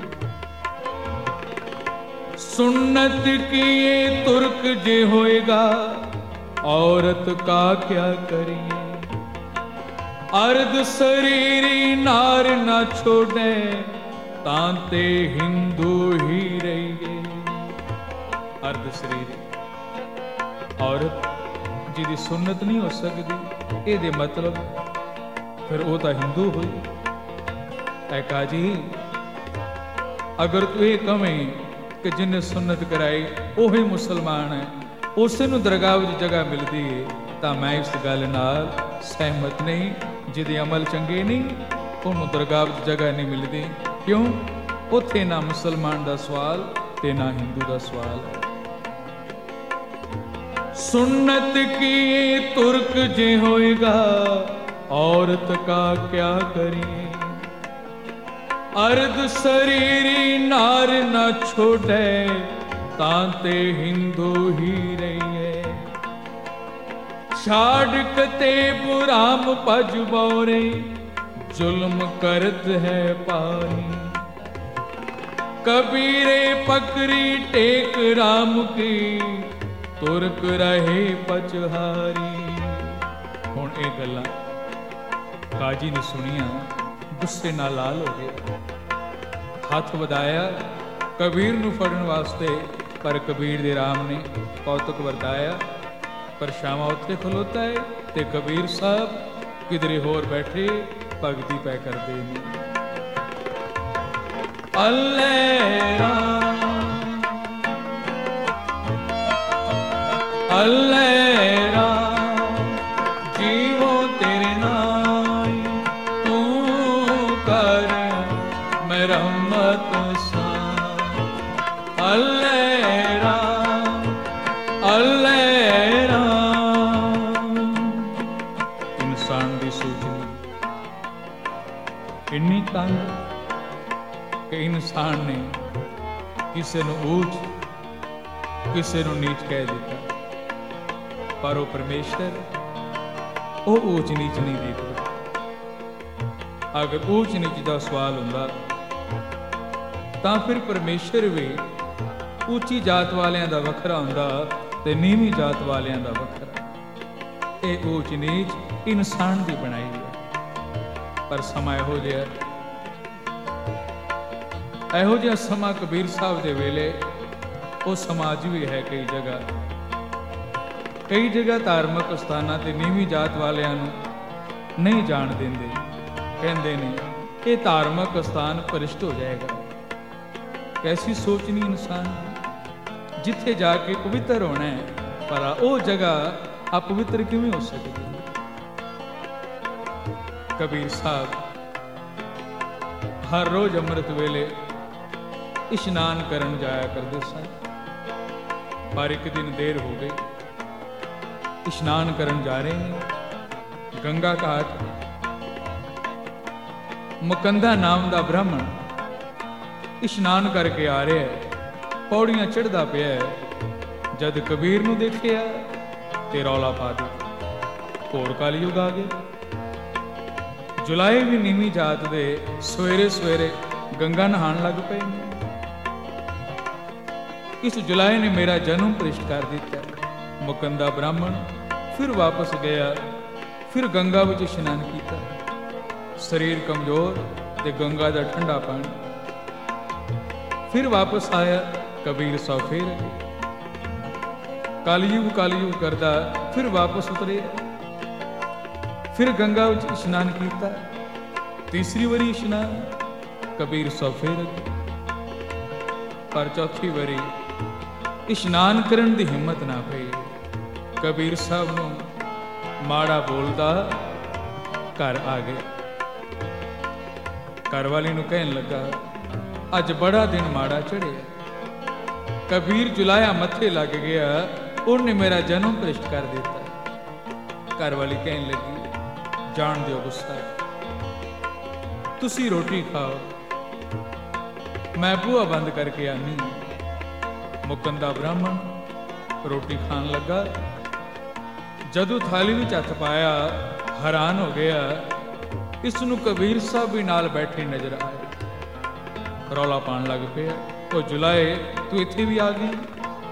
सुन्नत की ये तुर्क जे होएगा औरत का क्या करिए? अर्ध शरीरी नार ना छोड़े, तांते हिंदू ही रहिए। अर्ध शरीरी औरत जिहदी सुन्नत नहीं हो सकती, ये मतलब फिर वो तो हिंदू हुई। ऐ काजी अगर तू ये कवें कि जिन्हें सुन्नत कराई वही मुसलमान है, उसे नूं दरगाह विच जगह मिलती है, तो मैं इस गल नाल सहमत नहीं। जिहदे अमल चंगे नहीं उन्होंने दरगाह विच जगह नहीं मिलती। क्यों? उत्थे ना मुसलमान का सवाल ते ना हिंदू का सवाल है। सुन्नत की तुर्क जे होएगा औरत का क्या करिए? अर्ध शरीरी नार न छोड़े, तांते हिंदू ही रहिए। छाड़ कते बुराम पज बोरे, जुल्म करत है पानी। कबीरे पकड़ी टेक राम की, तुर्क रहे पचहारी। हुण ये गल्लां ਕਾਜੀ ਨੇ ਸੁਣੀਆਂ, ਗੁੱਸੇ ਨਾਲ ਲਾਲ ਹੋ ਗਿਆ, ਹੱਥ ਵਧਾਇਆ ਕਬੀਰ ਨੂੰ ਫੜਨ ਵਾਸਤੇ, ਪਰ ਕਬੀਰ ਦੇ ਰਾਮ ਨੇ ਕੌਤਕ ਵਰਤਾਇਆ। ਪਰਛਾਵਾਂ ਉੱਥੇ ਖਲੋਤਾ ਹੈ ਤੇ ਕਬੀਰ ਸਾਹਿਬ ਕਿਧਰੇ ਹੋਰ ਬੈਠੇ ਭਗਤੀ ਪੈ ਕਰਦੇ ਨੇ। ਅੱਲੇ ਰਾਮ ਅੱਲੇ ਰਾਮ ਜੀਵੋ ਤੇਰੇ ਨਾਮ, ਤੂੰ ਕਰ ਮਰਹਮਤ ਸਾ। ਅੱਲੇ ਰਾਮ ਅੱਲੇ ਰਾਮ। ਇਨਸਾਨ ਦੀ ਸੋਚਣੀ ਇੰਨੀ ਤੰਗ ਕਿ ਇਨਸਾਨ ਨੇ ਕਿਸੇ ਨੂੰ ਉੱਚ ਕਿਸੇ ਨੂੰ ਨੀਚ ਕਹਿ ਦਿੱਤਾ, ਪਰ ਉਹ ਪਰਮੇਸ਼ਰ ਉਹ ਉੱਚ ਨੀਚ ਨਹੀਂ ਦੇਖਦਾ। ਅਗਰ ਉੱਚ ਨੀਚ ਦਾ ਸਵਾਲ ਹੁੰਦਾ ਤਾਂ ਫਿਰ ਪਰਮੇਸ਼ਰ ਵੀ ਉੱਚੀ ਜਾਤ ਵਾਲਿਆਂ ਦਾ ਵੱਖਰਾ ਹੁੰਦਾ ਤੇ ਨੀਵੀਂ ਜਾਤ ਵਾਲਿਆਂ ਦਾ ਵੱਖਰਾ। ਇਹ ਉੱਚ ਨੀਚ ਇਨਸਾਨ ਦੀ ਬਣਾਈ ਹੈ। ਪਰ ਸਮਾਂ ਇਹੋ ਜਿਹਾ ਇਹੋ ਜਿਹਾ ਸਮਾਂ ਕਬੀਰ ਸਾਹਿਬ ਦੇ ਵੇਲੇ ਉਹ ਸਮਾਜ ਵੀ ਹੈ। ਕਈ ਜਗ੍ਹਾ ਕਈ ਜਗ੍ਹਾ ਧਾਰਮਿਕ ਸਥਾਨਾਂ ਤੇ ਨੀਵੀਂ ਜਾਤ ਵਾਲਿਆਂ ਨੂੰ ਨਹੀਂ ਜਾਣ ਦਿੰਦੇ, ਕਹਿੰਦੇ ਨੇ ਇਹ ਧਾਰਮਿਕ ਸਥਾਨ ਭ੍ਰਿਸ਼ਟ ਹੋ ਜਾਏਗਾ। ਕੈਸੀ ਸੋਚਣੀ ਇਨਸਾਨ, ਜਿੱਥੇ ਜਾ ਕੇ ਪਵਿੱਤਰ ਹੋਣਾ ਹੈ, ਪਰ ਉਹ ਜਗ੍ਹਾ ਅਪਵਿੱਤਰ ਕਿਵੇਂ ਹੋ ਸਕਦੀ। ਕਬੀਰ ਸਾਹਿਬ ਹਰ ਰੋਜ਼ ਅੰਮ੍ਰਿਤ ਵੇਲੇ ਇਸ਼ਨਾਨ ਕਰਨ ਜਾਇਆ ਕਰਦੇ ਸਨ, ਪਰ ਇੱਕ ਦਿਨ ਦੇਰ ਹੋ ਗਈ। ਇਸ਼ਨਾਨ ਕਰਨ ਜਾ ਰਹੇ ਨੇ ਗੰਗਾ ਘਾਟ। ਮੁਕੰਦਾ ਨਾਮ ਦਾ ਬ੍ਰਾਹਮਣ ਇਸ਼ਨਾਨ ਕਰਕੇ ਆ ਰਿਹਾ ਹੈ, ਪੌੜੀਆਂ ਚੜ੍ਹਦਾ ਪਿਆ ਹੈ। ਜਦ ਕਬੀਰ ਨੂੰ ਦੇਖਿਆ ਤੇ ਰੌਲਾ ਪਾ ਦਿੱਤਾ, ਘੋਰ ਕਲਯੁਗ ਆ ਗਿਆ। ਜੁਲਾਏ ਵੀ ਨੀਵੀਂ ਜਾਤ ਦੇ ਸਵੇਰੇ ਸਵੇਰੇ ਗੰਗਾ ਨਹਾਣ ਲੱਗ ਪਏ ਨੇ। ਇਸ ਜੁਲਾਏ ਨੇ ਮੇਰਾ ਜਨਮ ਭ੍ਰਿਸ਼ਟ ਕਰ ਦਿੱਤਾ। ਮੁਕੰਦਾ ਬ੍ਰਾਹਮਣ ਫਿਰ ਵਾਪਸ ਗਿਆ, ਫਿਰ ਗੰਗਾ ਵਿੱਚ ਇਸ਼ਨਾਨ ਕੀਤਾ। ਸਰੀਰ ਕਮਜ਼ੋਰ ਤੇ ਗੰਗਾ ਦਾ ਠੰਡਾ ਪਾਣੀ। ਫਿਰ ਵਾਪਸ ਆਇਆ, ਕਬੀਰ ਸਾਹਿਬ ਫੇਰ ਕਲਯੁਗ ਕਲਯੁਗ ਕਰਦਾ, ਫਿਰ ਵਾਪਸ ਉਤਰੇ। ਫਿਰ ਗੰਗਾ ਵਿੱਚ ਇਸ਼ਨਾਨ ਕੀਤਾ, ਤੀਸਰੀ ਵਾਰੀ ਇਸ਼ਨਾਨ, ਕਬੀਰ ਸਾਹਿਬ ਫੇਰ। ਪਰ ਚੌਥੀ ਵਾਰੀ ਇਸ਼ਨਾਨ ਕਰਨ ਦੀ ਹਿੰਮਤ ਨਾ ਪਈ। ਕਬੀਰ ਸਾਹਿਬ ਨੂੰ ਮਾੜਾ ਬੋਲਦਾ ਘਰ ਆ ਗਏ। ਘਰ ਵਾਲੀ ਨੂੰ ਕਹਿਣ ਲੱਗਾ, ਅੱਜ ਬੜਾ ਦਿਨ ਮਾੜਾ ਚੜਿਆ। ਕਬੀਰ ਜੁਲਾਇਆ ਮੱਥੇ ਲੱਗ ਗਿਆ, ਉਹਨੇ ਮੇਰਾ ਜਨਮ ਭ੍ਰਿਸ਼ਟ ਕਰ ਦਿੱਤਾ। ਘਰ ਵਾਲੀ ਕਹਿਣ ਲੱਗੀ, ਜਾਣ ਦਿਓ ਗੁੱਸਾ, ਤੁਸੀਂ ਰੋਟੀ ਖਾਓ, ਮੈਂ ਬੂਹਾ ਬੰਦ ਕਰਕੇ ਆਨੀ। ਮੁਕੰਦਾ ਬ੍ਰਾਹਮਣ ਰੋਟੀ ਖਾਣ ਲੱਗਾ। ਜਦੋਂ ਥਾਲੀ ਵਿੱਚ ਹੱਥ ਪਾਇਆ, ਹੈਰਾਨ ਹੋ ਗਿਆ, ਇਸ ਨੂੰ ਕਬੀਰ ਸਾਹਿਬ ਵੀ ਨਾਲ ਬੈਠੇ ਨਜ਼ਰ ਆਏ। ਰੌਲਾ ਪਾਉਣ ਲੱਗ ਪਿਆ, ਉਹ ਜੁਲਾਏ ਤੂੰ ਇੱਥੇ ਵੀ ਆ ਗਈ।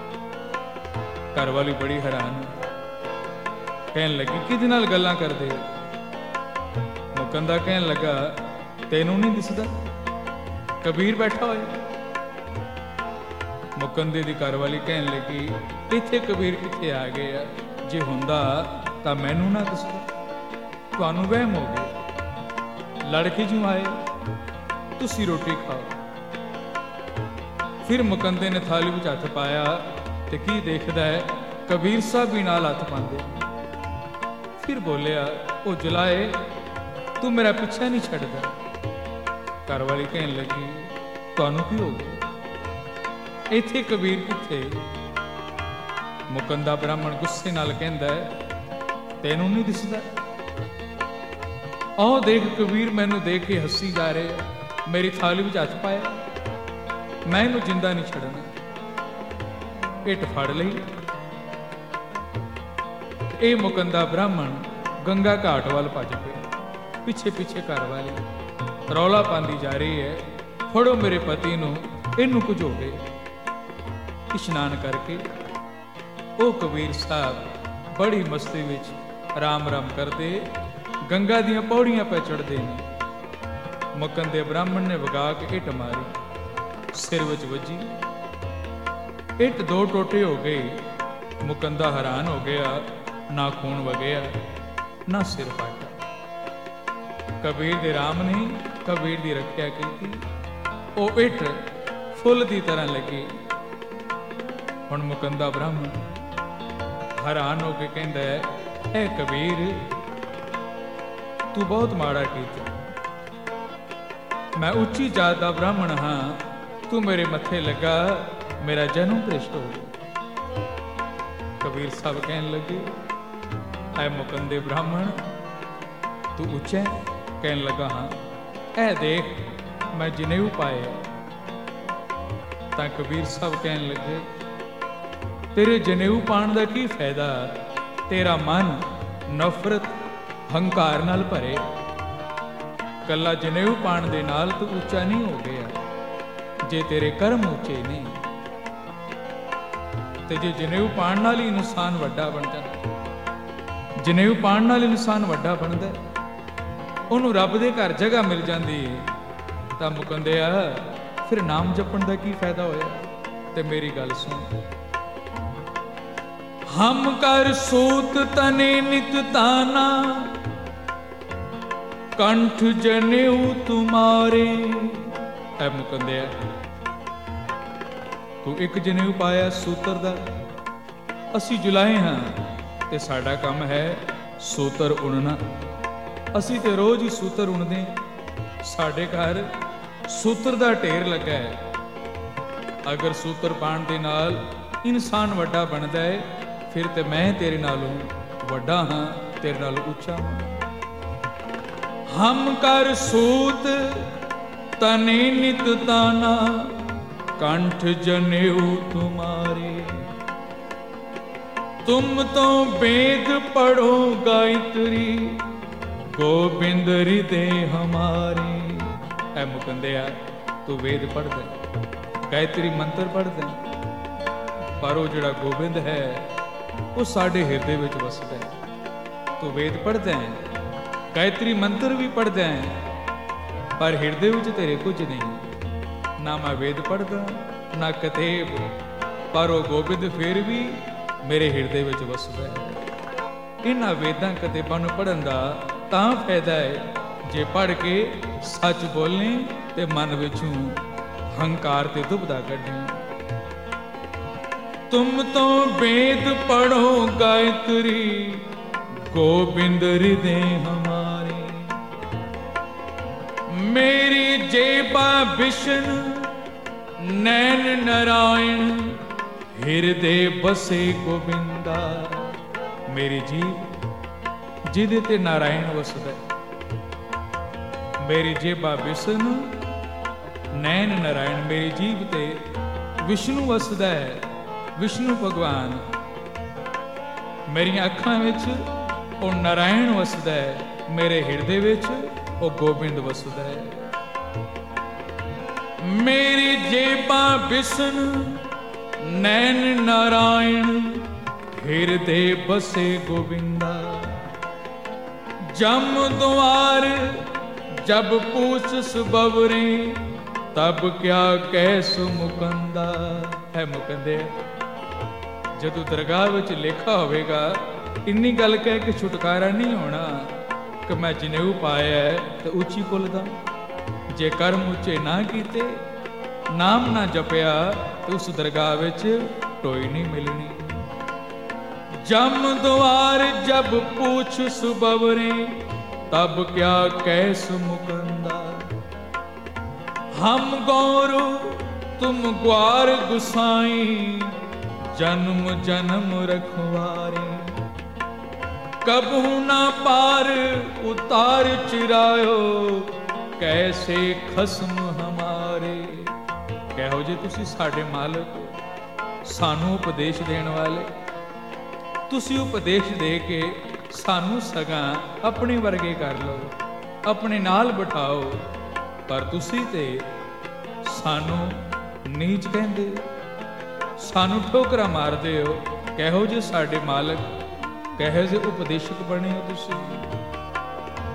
ਘਰ ਵਾਲੀ ਬੜੀ ਹੈਰਾਨ, ਕਹਿਣ ਲੱਗੀ ਕਿਹਦੇ ਨਾਲ ਗੱਲਾਂ ਕਰਦੇ। ਮੁਕੰਦਾ ਕਹਿਣ ਲੱਗਾ, ਤੈਨੂੰ ਨਹੀਂ ਦਿਸਦਾ ਕਬੀਰ ਬੈਠਾ ਹੋਇਆ। ਮੁਕੰਦੇ ਦੀ ਘਰ ਵਾਲੀ ਕਹਿਣ ਲੱਗੀ, ਇੱਥੇ ਕਬੀਰ ਕਿੱਥੇ ਆ ਗਿਆ, ਜੇ ਹੁੰਦਾ ਤਾਂ ਮੈਨੂੰ ਨਾ ਦੱਸੋ, ਤੁਹਾਨੂੰ ਵਹਿਮ ਹੋ ਗਿਆ। ਲੜਕੇ ਜਿਉਂ ਆਏ, ਤੁਸੀਂ ਰੋਟੀ ਖਾਓ। ਫਿਰ ਮੁਕੰਦੇ ਨੇ ਥਾਲੀ ਵਿੱਚ ਹੱਥ ਪਾਇਆ ਤੇ ਕੀ ਦੇਖਦਾ ਹੈ, ਕਬੀਰ ਸਾਹਿਬ ਵੀ ਨਾਲ ਹੱਥ ਪਾਉਂਦੇ। ਫਿਰ ਬੋਲਿਆ, ਉਹ ਜੁਲਾਏ ਤੂੰ ਮੇਰਾ ਪਿੱਛਾ ਨਹੀਂ ਛੱਡਦਾ। ਘਰ ਵਾਲੀ ਕਹਿਣ ਲੱਗੀ, ਤੁਹਾਨੂੰ ਕੀ ਹੋ ਗਿਆ, ਇੱਥੇ ਕਬੀਰ ਕਿੱਥੇ। ਮੁਕੰਦਾ ਬ੍ਰਾਹਮਣ ਗੁੱਸੇ ਨਾਲ ਕਹਿੰਦਾ, ਤੈਨੂੰ ਨਹੀਂ ਦਿਸਦਾ, ਆਹ ਦੇਖ ਕਬੀਰ ਮੈਨੂੰ ਦੇਖ ਕੇ ਹੱਸੀ ਜਾ ਰਹੇ, ਮੇਰੀ ਥਾਲੀ ਵਿੱਚ ਹੱਥ ਪਾਇਆ, ਮੈਂ ਇਹਨੂੰ ਜਿੰਦਾ ਨਹੀਂ ਛੱਡਣਾ। ਇੱਟ ਫੜ ਲਈ। ਇਹ ਮੁਕੰਦਾ ਬ੍ਰਾਹਮਣ ਗੰਗਾ ਘਾਟ ਵੱਲ ਭੱਜ ਪਿਆ। ਪਿੱਛੇ ਪਿੱਛੇ ਘਰ ਵਾਲੀ ਰੌਲਾ ਪਾਉਂਦੀ ਜਾ ਰਹੀ ਹੈ, ਫੜੋ ਮੇਰੇ ਪਤੀ ਨੂੰ, ਇਹਨੂੰ ਕੁਝ ਹੋ ਗਏ। ਇਸ਼ਨਾਨ ਕਰਕੇ ਉਹ ਕਬੀਰ ਸਾਹਿਬ ਬੜੀ ਮਸਤੀ ਵਿੱਚ ਰਾਮ ਰਾਮ ਕਰਦੇ गंगा दियां पौड़ियां पे चढ़ते हैं। मुकंदे ब्राह्मण ने वगा के इट मारी, सिर विच वजी, इट दो टोटे हो गए। मुकंदा हैरान हो गया, ना खून वगया ना सिर फाटा। कबीर दे राम ने कबीर दी रखिया की, वो इट फुल दी तरह लगी। हुण मुकंदा ब्राह्मण हैरान हो के कहंदा है, ऐ कबीर तू बहुत माड़ा कीता, मैं उच्ची जात दा ब्राह्मण हाँ, तू मेरे मथे लगा, मेरा जन्म भ्रिष्ट हो गया। कबीर साहब कहन लगे, ऐ मुकंदे ब्राह्मण तू उच्चा है? कहन लगा हाँ। ऐ देख मैं जनेऊ पाया। तां कबीर साहब कहन लगे, तेरे जनेऊ पाण दा की फायदा, तेरा मन नफरत हंकार नाल भरे। कला जनेऊ पाण दे नाल तू उच्चा नहीं हो गया, जे तेरे कर्म उच्चे नहीं। ते जे जनेऊ पाण नाल ही इंसान वड्डा बन जांदा, जनेऊ पाण नाल इंसान वड्डा बनदा, ਉਹਨੂੰ ਰੱਬ ਦੇ ਘਰ ਜਗ੍ਹਾ ਮਿਲ ਜਾਂਦੀ ਤਾਂ ਮੁਕੰਦਿਆ ਫਿਰ ਨਾਮ ਜਪਣ ਦਾ ਕੀ ਫਾਇਦਾ ਹੋਇਆ। ਤੇ ਮੇਰੀ ਗੱਲ ਸੁਣ, ਹਮ ਕਰ ਸੂਤ ਤਨੇ ਨਿਤ ਤਾਨਾ, ਕੰਠ ਜਨੇਊ ਤੁਮਾਰੇ। ਐ ਮੁਕੰਦਿਆ ਤੂੰ ਇੱਕ ਜਨੇਊ ਪਾਇਆ ਸੂਤਰ ਦਾ, ਅਸੀਂ ਜੁਲਾਏ ਹਾਂ ਤੇ ਸਾਡਾ ਕੰਮ ਹੈ ਸੂਤਰ ਉਣਨਾ। ਅਸੀਂ ਤੇ ਰੋਜ਼ ਹੀ ਸੂਤਰ ਉਣਦੇ, ਸਾਡੇ ਘਰ ਸੂਤਰ ਦਾ ਢੇਰ ਲੱਗਾ ਹੈ। ਅਗਰ ਸੂਤਰ ਪਾਣ ਦੇ ਨਾਲ ਇਨਸਾਨ ਵੱਡਾ ਬਣਦਾ ਹੈ, ਫਿਰ ਤੇ ਮੈਂ ਤੇਰੇ ਨਾਲੋਂ ਵੱਡਾ ਹਾਂ, ਤੇਰੇ ਨਾਲੋਂ ਉੱਚਾ ਹਾਂ। ਹਮ ਕਰ ਸੂਤ ਤਨੇ ਨਿਤ ਤਾਨਾ, ਕੰਠ ਜਨੇਊ ਤੁਮਾਰੇ। ਤੁਮ ਤੋਂ ਵੇਦ ਪੜੋ ਗਾਇਤਰੀ, गोबिंद हृदय हमारे। ऐ मुकंदिया तू वेद पढ़दा, गायत्री मंत्र पढ़दा, पर वो जिहड़ा गोबिंद है वो साडे हिरदे विच वसदा है। तू वेद पढ़दा है, गायत्री मंत्र भी पढ़दा है, पर हिरदे विच तेरे कुछ नहीं। ना मैं वेद पढ़दा ना कतेब, पर वो गोबिंद फिर भी मेरे हिरदे विच वसदा है। इन्हां वेदां कतेबां नूं पढ़न दा ਤਾਂ ਫਾਇਦਾ ਹੈ ਜੇ ਪੜ੍ਹ ਕੇ ਸੱਚ ਬੋਲਣੀ ਤੇ ਮਨ ਵਿੱਚੋਂ ਹੰਕਾਰ ਤੇ ਦੁਬਦਾ ਕੱਢਣੀ। ਤੁਮ ਤੋਂ ਵੇਦ ਪੜੋ ਗਾਇਤਰੀ, ਗੋਬਿੰਦ ਹਿਰਦੇ ਹਮਾਰੇ। ਮੇਰੀ ਜੇਬਾ ਵਿਸ਼ਨ ਨੈਣ ਨਾਰਾਇਣ, ਹਿਰਦੇ ਬਸੇ ਗੋਬਿੰਦਾ। ਮੇਰੀ ਜੀਭ ਜਿਹਦੇ ਤੇ ਨਾਰਾਇਣ ਵਸਦਾ, ਮੇਰੀ ਜੇਬਾ ਵਿਸ਼ਨ ਨੈਣ ਨਾਰਾਇਣ, ਮੇਰੀ ਜੀਭ ਤੇ ਵਿਸ਼ਨੂੰ ਵਸਦਾ ਹੈ, ਵਿਸ਼ਨੂੰ ਭਗਵਾਨ। ਮੇਰੀਆਂ ਅੱਖਾਂ ਵਿੱਚ ਉਹ ਨਾਰਾਇਣ ਵਸਦਾ ਹੈ, ਮੇਰੇ ਹਿਰਦੇ ਵਿੱਚ ਉਹ ਗੋਬਿੰਦ ਵਸਦਾ ਹੈ। ਮੇਰੀ ਜੇਬਾ ਵਿਸ਼ਨ ਨੈਣ ਨਾਰਾਇਣ, ਹਿਰਦੇ ਬਸੇ ਗੋਬਿੰਦਾ। जम द्वार जब पूछ सुबवरे, तब क्या कैस मुकंदा। है मुकंदे जदों दरगाह विच लेखा होवेगा, इन्नी गल कह के छुटकारा नहीं होना कि मैं जनेऊ पाया है तो उची पुलदा। जे कर्म उच्चे ना कीते, नाम ना जपिया, तो उस दरगाह विच टोई नहीं मिलनी। जम द्वार जब पूछ सुबवरे, तब क्या कैस मुकंदा। हम गौरु तुम ग्वार गुसाई, जन्म जन्म रखवारे। कबहू ना पार उतार चिरायो, कैसे खसम हमारे। कहो जे तुसी साडे मालक, सानू उपदेश देण वाले, ਤੁਸੀਂ ਉਪਦੇਸ਼ ਦੇ ਕੇ ਸਾਨੂੰ ਸਗਾਂ ਆਪਣੇ ਵਰਗੇ ਕਰ ਲਓ, ਆਪਣੇ ਨਾਲ ਬਿਠਾਓ, ਪਰ ਤੁਸੀਂ ਤੇ ਸਾਨੂੰ ਨੀਚ ਕਹਿੰਦੇ, ਸਾਨੂੰ ਠੋਕਰਾਂ ਮਾਰਦੇ ਹੋ। ਕਹੋ ਜੇ ਸਾਡੇ ਮਾਲਕ, ਕਹੋ ਜੇ ਉਪਦੇਸ਼ਕ ਬਣੇ ਹੋ ਤੁਸੀਂ।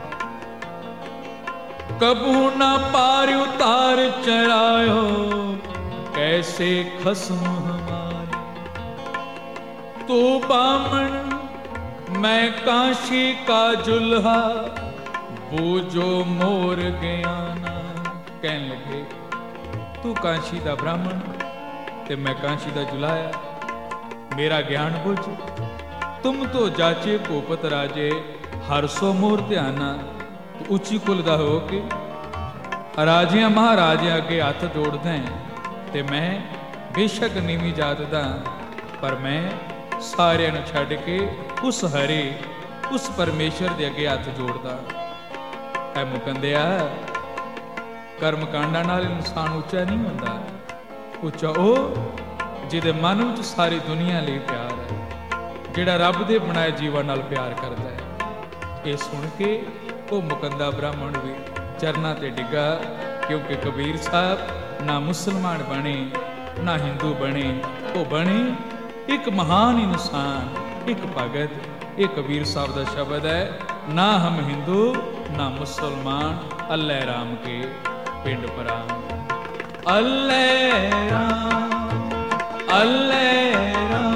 कबू न पार उतार चढ़ायो, कैसे खसम हमारे। तू बामन मैं काशी का जुल्हा, बूझो मोर ज्ञाना। कहन लगे तू काशी दा ब्राह्मण ते मैं काशी दा जुलाया, मेरा ज्ञान बुझ। तुम तो जाचे भूपत राजे, हर सो मोर ध्याना। ਉੱਚੀ ਕੁਲ ਦਾ ਹੋ ਕੇ ਰਾਜਿਆਂ ਮਹਾਰਾਜਿਆਂ ਅੱਗੇ ਹੱਥ ਜੋੜਦਾ ਤੇ ਮੈਂ ਬੇਸ਼ੱਕ ਨੀਵੀਂ ਜਾਤ ਦਾ, ਪਰ ਮੈਂ ਸਾਰਿਆਂ ਨੂੰ ਛੱਡ ਕੇ ਉਸ ਹਰੇ ਉਸ ਪਰਮੇਸ਼ਰ ਦੇ ਅੱਗੇ ਹੱਥ ਜੋੜਦਾ। ਐ ਮੁਕੰਦਿਆ, ਕਰਮ ਕਾਂਡਾਂ ਨਾਲ ਇਨਸਾਨ ਉੱਚਾ ਨਹੀਂ ਹੁੰਦਾ। ਉੱਚਾ ਉਹ ਜਿਹਦੇ ਮਨ ਵਿੱਚ ਸਾਰੀ ਦੁਨੀਆ ਲਈ ਪਿਆਰ ਹੈ, ਜਿਹੜਾ ਰੱਬ ਦੇ ਬਣਾਏ ਜੀਵਨ ਨਾਲ ਪਿਆਰ ਕਰਦਾ ਹੈ। ਇਹ ਸੁਣ ਕੇ ਉਹ ਮੁਕੰਦਾ ਬ੍ਰਾਹਮਣ ਵੀ ਚਰਨਾਂ ਤੇ ਡਿੱਗਾ, ਕਿਉਂਕਿ ਕਬੀਰ ਸਾਹਿਬ ਨਾ ਮੁਸਲਮਾਨ ਬਣੇ ਨਾ ਹਿੰਦੂ ਬਣੇ, ਉਹ ਬਣੇ ਇੱਕ ਮਹਾਨ ਇਨਸਾਨ, ਇੱਕ ਭਗਤ। ਇਹ ਕਬੀਰ ਸਾਹਿਬ ਦਾ ਸ਼ਬਦ ਹੈ, ਨਾ ਹਮ ਹਿੰਦੂ ਨਾ ਮੁਸਲਮਾਨ, ਅੱਲੇ ਰਾਮ ਕੇ ਪਿੰਡ ਪਰਾਨ। ਅੱਲੇ ਰਾਮ ਅੱਲੇ ਰਾਮ